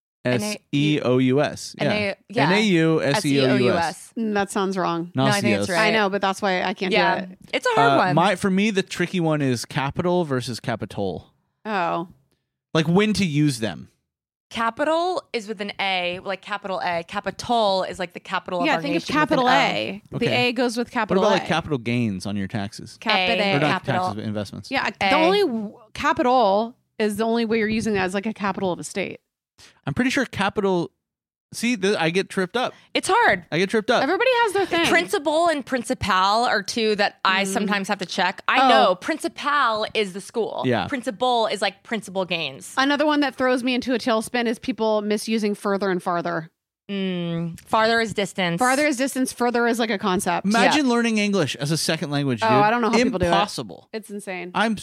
Speaker 5: S E O U S.
Speaker 4: N
Speaker 5: Yeah.
Speaker 4: A- yeah.
Speaker 5: N A U S E O U S.
Speaker 3: Mm, that sounds wrong.
Speaker 4: No, I think it's
Speaker 5: Nauseous.
Speaker 4: right.
Speaker 3: I know, but that's why I can't
Speaker 4: Yeah,
Speaker 3: do it.
Speaker 4: it's a hard
Speaker 5: Uh,
Speaker 4: one.
Speaker 5: my for me the tricky one is capital versus capitol.
Speaker 3: Oh,
Speaker 5: Like when to use them.
Speaker 4: Capital is with an A, like capital A. Capital is like the capital of
Speaker 3: yeah.
Speaker 4: our
Speaker 3: Think of
Speaker 4: nation with an
Speaker 3: capital
Speaker 4: O.
Speaker 3: A. The
Speaker 5: Okay.
Speaker 3: A goes with
Speaker 5: What
Speaker 3: capital
Speaker 5: about
Speaker 3: A.
Speaker 5: like capital gains on your taxes?
Speaker 3: Capital
Speaker 4: A.
Speaker 5: Or
Speaker 3: A.
Speaker 5: not
Speaker 4: Capital.
Speaker 5: taxes, but investments.
Speaker 3: Yeah,
Speaker 4: A.
Speaker 3: the only w- capital is the only way you're using that as like a capital of a state.
Speaker 5: I'm pretty sure capital. See, th- I get tripped up.
Speaker 4: It's hard.
Speaker 5: I get tripped up.
Speaker 3: Everybody has their thing.
Speaker 4: Principal and principal are two that I sometimes have to check. I
Speaker 3: Oh.
Speaker 4: know principal is the school.
Speaker 5: Yeah.
Speaker 4: Principal is like principal gains.
Speaker 3: Another one that throws me into a tailspin is people misusing further and farther.
Speaker 4: Mm, farther is distance.
Speaker 3: Farther is distance, further is like a concept.
Speaker 5: Imagine learning English as a second language.
Speaker 3: Oh,
Speaker 5: dude.
Speaker 3: I don't know how people do it.
Speaker 5: Impossible.
Speaker 3: It's insane.
Speaker 5: I'm.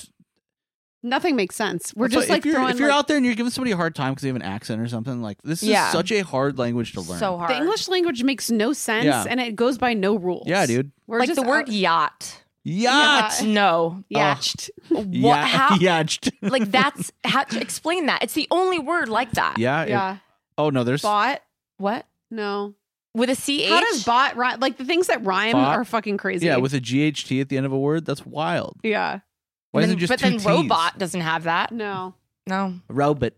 Speaker 3: Nothing makes sense. We're
Speaker 5: That's
Speaker 3: just
Speaker 5: why
Speaker 3: like
Speaker 5: if you're,
Speaker 3: throwing
Speaker 5: if you're
Speaker 3: like,
Speaker 5: out there and you're giving somebody a hard time because they have an accent or something, like this is
Speaker 4: Yeah.
Speaker 5: such a hard language to learn.
Speaker 4: So hard.
Speaker 3: the English language makes no sense
Speaker 5: Yeah.
Speaker 3: and it goes by no rules.
Speaker 5: Yeah, dude.
Speaker 3: We're
Speaker 4: like
Speaker 3: just
Speaker 4: the word
Speaker 3: out-
Speaker 4: yacht.
Speaker 5: Yacht.
Speaker 4: No.
Speaker 3: yacht.
Speaker 4: What?
Speaker 5: Yeah.
Speaker 4: How?
Speaker 5: Yacht.
Speaker 4: Like that's how explain that. It's the only word like that.
Speaker 5: Yeah. it-
Speaker 3: Yeah.
Speaker 5: oh no, there's
Speaker 3: Bot?
Speaker 4: What?
Speaker 3: No.
Speaker 4: With a C H?
Speaker 3: How does bot rhyme? Like the things that rhyme
Speaker 5: Bot?
Speaker 3: are fucking crazy.
Speaker 5: yeah with a G H T at the end of a word. That's wild.
Speaker 3: Yeah.
Speaker 5: Why
Speaker 4: Then-
Speaker 5: isn't it just
Speaker 4: but
Speaker 5: two
Speaker 4: then
Speaker 5: T's?
Speaker 4: robot doesn't have that.
Speaker 3: No.
Speaker 4: No.
Speaker 5: Robot.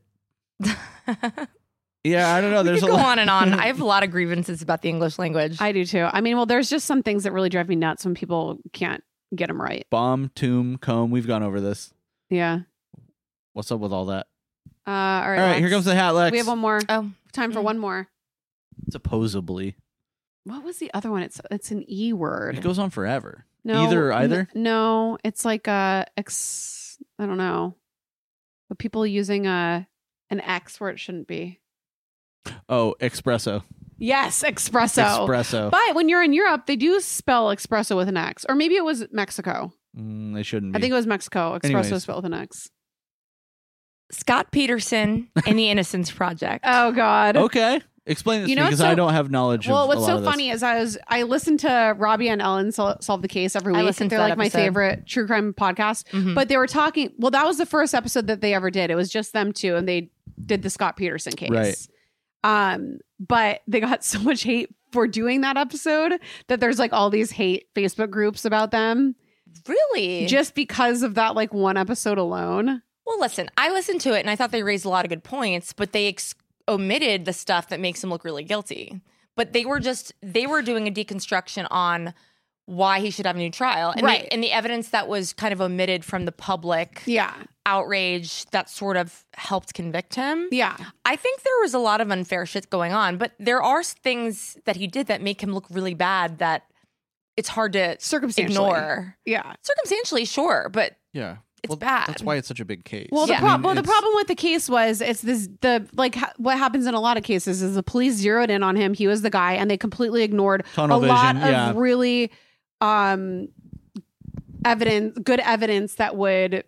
Speaker 5: Yeah, I don't know.
Speaker 4: We
Speaker 5: There's
Speaker 4: could
Speaker 5: a
Speaker 4: go
Speaker 5: lot.
Speaker 4: on and on. I have a lot of grievances about the English language.
Speaker 3: I do too. I mean, well, there's just some things that really drive me nuts when people can't get them right.
Speaker 5: Bomb, tomb, comb. We've gone over this.
Speaker 3: Yeah.
Speaker 5: What's up with all that?
Speaker 3: Uh, all right.
Speaker 5: All right, here
Speaker 3: Lex.
Speaker 5: comes the hat, Lex.
Speaker 3: We have one more.
Speaker 4: oh,
Speaker 3: Time for
Speaker 4: Mm.
Speaker 3: one more.
Speaker 5: Supposedly,
Speaker 3: What was the other one? It's it's an E word.
Speaker 5: it goes on forever.
Speaker 3: No,
Speaker 5: Either or
Speaker 3: n-
Speaker 5: either?
Speaker 3: no, it's like a ex. I don't know, but people using a an X where it shouldn't be.
Speaker 5: Oh, espresso.
Speaker 3: Yes, espresso.
Speaker 5: Espresso.
Speaker 3: But when you're in Europe, they do spell espresso with an X, or maybe it was Mexico.
Speaker 5: Mm, they shouldn't be.
Speaker 3: I think it was Mexico. Espresso
Speaker 5: Anyways.
Speaker 3: spelled with an X.
Speaker 4: Scott Peterson and the Innocence Project.
Speaker 3: Oh God.
Speaker 5: Okay. Explain this
Speaker 3: You
Speaker 5: to
Speaker 3: know
Speaker 5: me because
Speaker 3: what's so-
Speaker 5: I don't have knowledge
Speaker 3: Well,
Speaker 5: of
Speaker 3: what's
Speaker 5: a lot
Speaker 3: so
Speaker 5: of this.
Speaker 3: funny is I was I listened to Robbie and Ellen sol- solve the case every
Speaker 4: I
Speaker 3: week.
Speaker 4: listened to
Speaker 3: They're
Speaker 4: that
Speaker 3: like my
Speaker 4: episode.
Speaker 3: favorite true crime podcast.
Speaker 4: Mhm.
Speaker 3: But they were talking. Well, that was the first episode that they ever did. It was just them two, and they did the Scott Peterson case.
Speaker 5: Right.
Speaker 3: Um, but they got so much hate for doing that episode that there's like all these hate Facebook groups about them
Speaker 4: Really?
Speaker 3: just because of that like one episode alone.
Speaker 4: Well, listen, I listened to it and I thought they raised a lot of good points, but they ex- omitted the stuff that makes him look really guilty. But they were just, they were doing a deconstruction on why he should have a new trial. And,
Speaker 3: Right.
Speaker 4: the, and the evidence that was kind of omitted from the public
Speaker 3: Yeah.
Speaker 4: outrage that sort of helped convict him.
Speaker 3: Yeah.
Speaker 4: I think there was a lot of unfair shit going on, but there are things that he did that make him look really bad that it's hard to
Speaker 3: Circumstantially.
Speaker 4: ignore.
Speaker 3: Yeah.
Speaker 4: Circumstantially, sure, but
Speaker 5: Yeah.
Speaker 4: it's
Speaker 5: well,
Speaker 4: bad.
Speaker 5: That's why it's such a big case.
Speaker 3: Well, the
Speaker 4: Yeah.
Speaker 3: pro-
Speaker 5: I mean,
Speaker 3: well, the
Speaker 5: it's-
Speaker 3: problem with the case was it's this the like ha- what happens in a lot of cases is the police zeroed in on him. He was the guy, and they completely ignored
Speaker 5: Tunnel
Speaker 3: a lot
Speaker 5: vision,
Speaker 3: of
Speaker 5: yeah.
Speaker 3: really um evidence, good evidence that would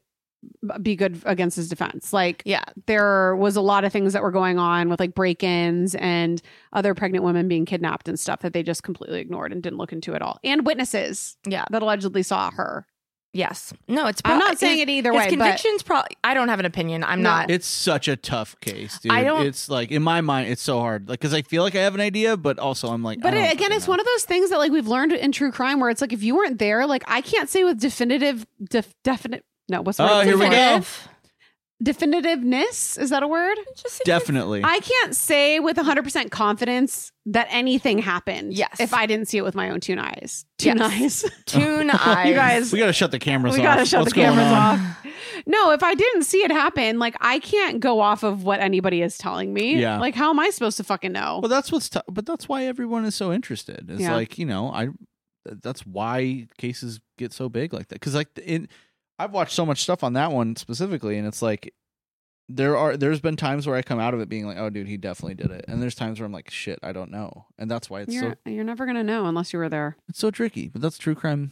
Speaker 3: be good against his defense. Like,
Speaker 4: yeah.
Speaker 3: there was a lot of things that were going on with like break-ins and other pregnant women being kidnapped and stuff that they just completely ignored and didn't look into at all. And witnesses
Speaker 4: Yeah.
Speaker 3: that allegedly saw her.
Speaker 4: Yes. No, it's.
Speaker 3: I'm
Speaker 4: pro-
Speaker 3: not saying
Speaker 4: his-
Speaker 3: it either
Speaker 4: his
Speaker 3: way, but-
Speaker 4: convictions probably. I don't have an opinion. I'm
Speaker 3: No.
Speaker 4: not.
Speaker 5: It's such a tough case, dude.
Speaker 4: I don't-
Speaker 5: It's like in my mind, it's so hard. Like, because I feel like I have an idea, but also I'm like,
Speaker 3: But
Speaker 5: I
Speaker 3: it,
Speaker 5: don't
Speaker 3: again,
Speaker 5: fucking
Speaker 3: it's
Speaker 5: know.
Speaker 3: one of those things that like we've learned in true crime where it's like if you weren't there, like I can't say with definitive, def, definite. No, what's the
Speaker 5: Oh,
Speaker 3: word?
Speaker 5: here we go.
Speaker 4: Definitive.
Speaker 3: Definitiveness, is that a word?
Speaker 4: Just
Speaker 5: Definitely.
Speaker 3: I can't say with one hundred percent confidence that anything happened.
Speaker 4: Yes.
Speaker 3: If I didn't see it with my own two eyes. Two
Speaker 4: Yes.
Speaker 3: eyes.
Speaker 4: tune eyes.
Speaker 3: You guys,
Speaker 5: we got to shut the cameras
Speaker 3: we
Speaker 5: off.
Speaker 3: gotta shut
Speaker 5: What's
Speaker 3: the cameras
Speaker 5: going on?
Speaker 3: off. No, if I didn't see it happen, like I can't go off of what anybody is telling me.
Speaker 5: Yeah.
Speaker 3: Like, how am I supposed to fucking know?
Speaker 5: Well, that's what's, t- but that's why everyone is so interested. It's
Speaker 3: Yeah.
Speaker 5: like, you know, I, that's why cases get so big like that. Cause like in, I've watched so much stuff on that one specifically, and it's like, there are, there's been times where I come out of it being like, oh dude, he definitely did it. And there's times where I'm like, shit, I don't know. And that's why it's
Speaker 3: you're,
Speaker 5: so,
Speaker 3: you're never gonna know unless you were there.
Speaker 5: it's so tricky, but that's true crime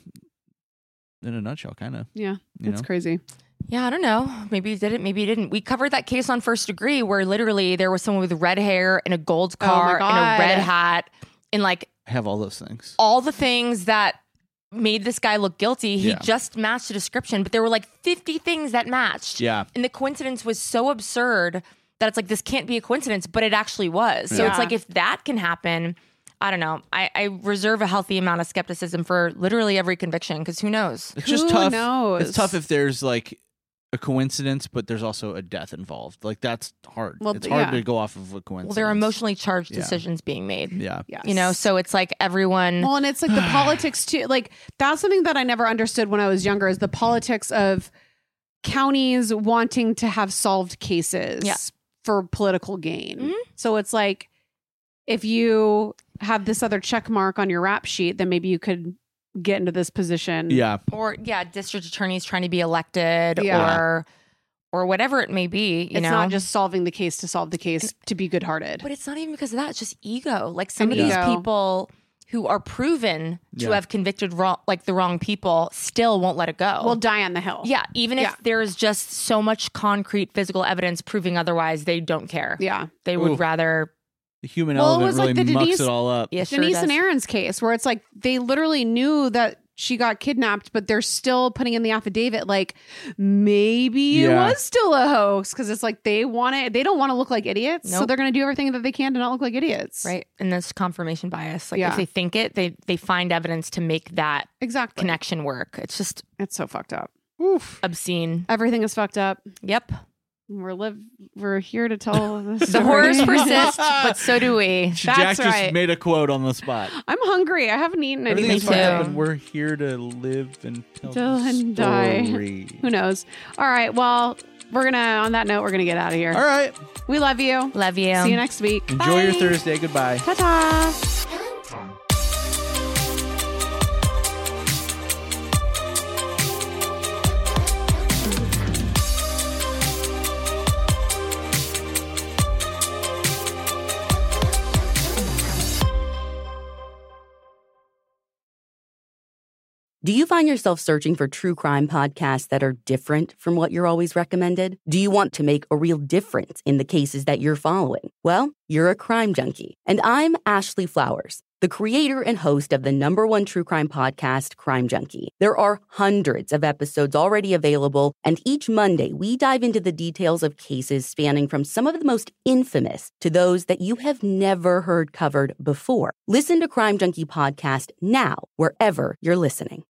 Speaker 5: in a nutshell, kind of,
Speaker 3: Yeah,
Speaker 5: you
Speaker 3: it's
Speaker 5: know?
Speaker 3: crazy.
Speaker 4: Yeah, I don't know. Maybe he did it. Maybe he didn't. We covered that case on First Degree where literally there was someone with red hair and a gold
Speaker 3: Oh my
Speaker 4: car and a
Speaker 3: God.
Speaker 4: red hat and like
Speaker 5: I have all those things.
Speaker 4: all the things that made this guy look guilty. He
Speaker 5: Yeah.
Speaker 4: just matched the description, but there were like fifty things that matched.
Speaker 5: Yeah.
Speaker 4: And the coincidence was so absurd that it's like, this can't be a coincidence, but it actually was. So
Speaker 3: Yeah.
Speaker 4: it's like, if that can happen, I don't know. I, I reserve a healthy amount of skepticism for literally every conviction because who knows?
Speaker 5: It's just
Speaker 3: Who
Speaker 5: tough.
Speaker 3: knows?
Speaker 5: It's tough if there's like a coincidence, but there's also a death involved. Like that's hard.
Speaker 3: Well,
Speaker 5: it's hard
Speaker 3: yeah.
Speaker 5: to go off of a coincidence.
Speaker 4: Well, there are emotionally charged
Speaker 5: Yeah.
Speaker 4: decisions being made.
Speaker 5: Yeah.
Speaker 3: Yes.
Speaker 4: You know, so it's like everyone.
Speaker 3: Well, and it's like the politics too. Like that's something that I never understood when I was younger is the politics of counties wanting to have solved cases
Speaker 4: Yeah.
Speaker 3: for political gain.
Speaker 4: Mhm.
Speaker 3: So it's like if you have this other check mark on your rap sheet, then maybe you could get into this position.
Speaker 5: Yeah.
Speaker 4: or yeah, district attorneys trying to be elected,
Speaker 3: Yeah.
Speaker 4: or or whatever it may be. You
Speaker 3: It's
Speaker 4: know,
Speaker 3: not just solving the case to solve the case to be good hearted.
Speaker 4: But it's not even because of that. It's just ego. Like some
Speaker 3: And
Speaker 4: of these
Speaker 3: ego.
Speaker 4: people who are proven to
Speaker 5: Yeah.
Speaker 4: have convicted wrong, like the wrong people, still won't let it go.
Speaker 3: We'll die on the hill.
Speaker 4: yeah, even if
Speaker 3: Yeah.
Speaker 4: there is just so much concrete physical evidence proving otherwise, they don't care.
Speaker 3: Yeah.
Speaker 4: They would
Speaker 5: Oof.
Speaker 4: rather.
Speaker 5: The human
Speaker 3: Well, it
Speaker 5: element
Speaker 3: was like
Speaker 5: really
Speaker 3: the
Speaker 5: mucks
Speaker 3: Denise-
Speaker 5: it all up.
Speaker 4: Yeah, sure
Speaker 3: Denise
Speaker 4: does.
Speaker 3: and Aaron's case, where it's like they literally knew that she got kidnapped, but they're still putting in the affidavit like maybe it
Speaker 5: Yeah.
Speaker 3: was still a hoax because it's like they want it. They don't want to look like idiots, so
Speaker 4: Nope.
Speaker 3: they're going to do everything that they can to not look like idiots.
Speaker 4: Right, and this confirmation bias. Like
Speaker 3: Yeah.
Speaker 4: if they think it, they they find evidence to make that
Speaker 3: Exactly.
Speaker 4: connection work. It's just
Speaker 3: It's so fucked up.
Speaker 4: obscene.
Speaker 3: Everything is fucked up.
Speaker 4: Yep,
Speaker 3: We're live. We're here to tell the
Speaker 4: the
Speaker 3: story.
Speaker 4: horrors persist, but so do we.
Speaker 5: Jack
Speaker 3: That's
Speaker 5: just
Speaker 3: right.
Speaker 5: made a quote on the spot.
Speaker 3: I'm hungry. I haven't eaten
Speaker 5: Everything
Speaker 3: anything.
Speaker 5: is
Speaker 4: Me
Speaker 5: fucked up,
Speaker 4: too.
Speaker 5: and we're here to live and tell
Speaker 3: Till
Speaker 5: the
Speaker 3: and die.
Speaker 5: story.
Speaker 3: Who knows? All right. Well, we're gonna. On that note, we're gonna get out of here.
Speaker 5: All right.
Speaker 3: We love you.
Speaker 4: Love you.
Speaker 3: See you next week.
Speaker 5: Enjoy your
Speaker 4: Bye.
Speaker 5: Thursday. Goodbye.
Speaker 3: Ta ta.
Speaker 1: Do you find yourself searching for true crime podcasts that are different from what you're always recommended? Do you want to make a real difference in the cases that you're following? Well, you're a crime junkie. And I'm Ashley Flowers, the creator and host of the number one true crime podcast, Crime Junkie. There are hundreds of episodes already available, and each Monday we dive into the details of cases spanning from some of the most infamous to those that you have never heard covered before. Listen to Crime Junkie Podcast now, wherever you're listening.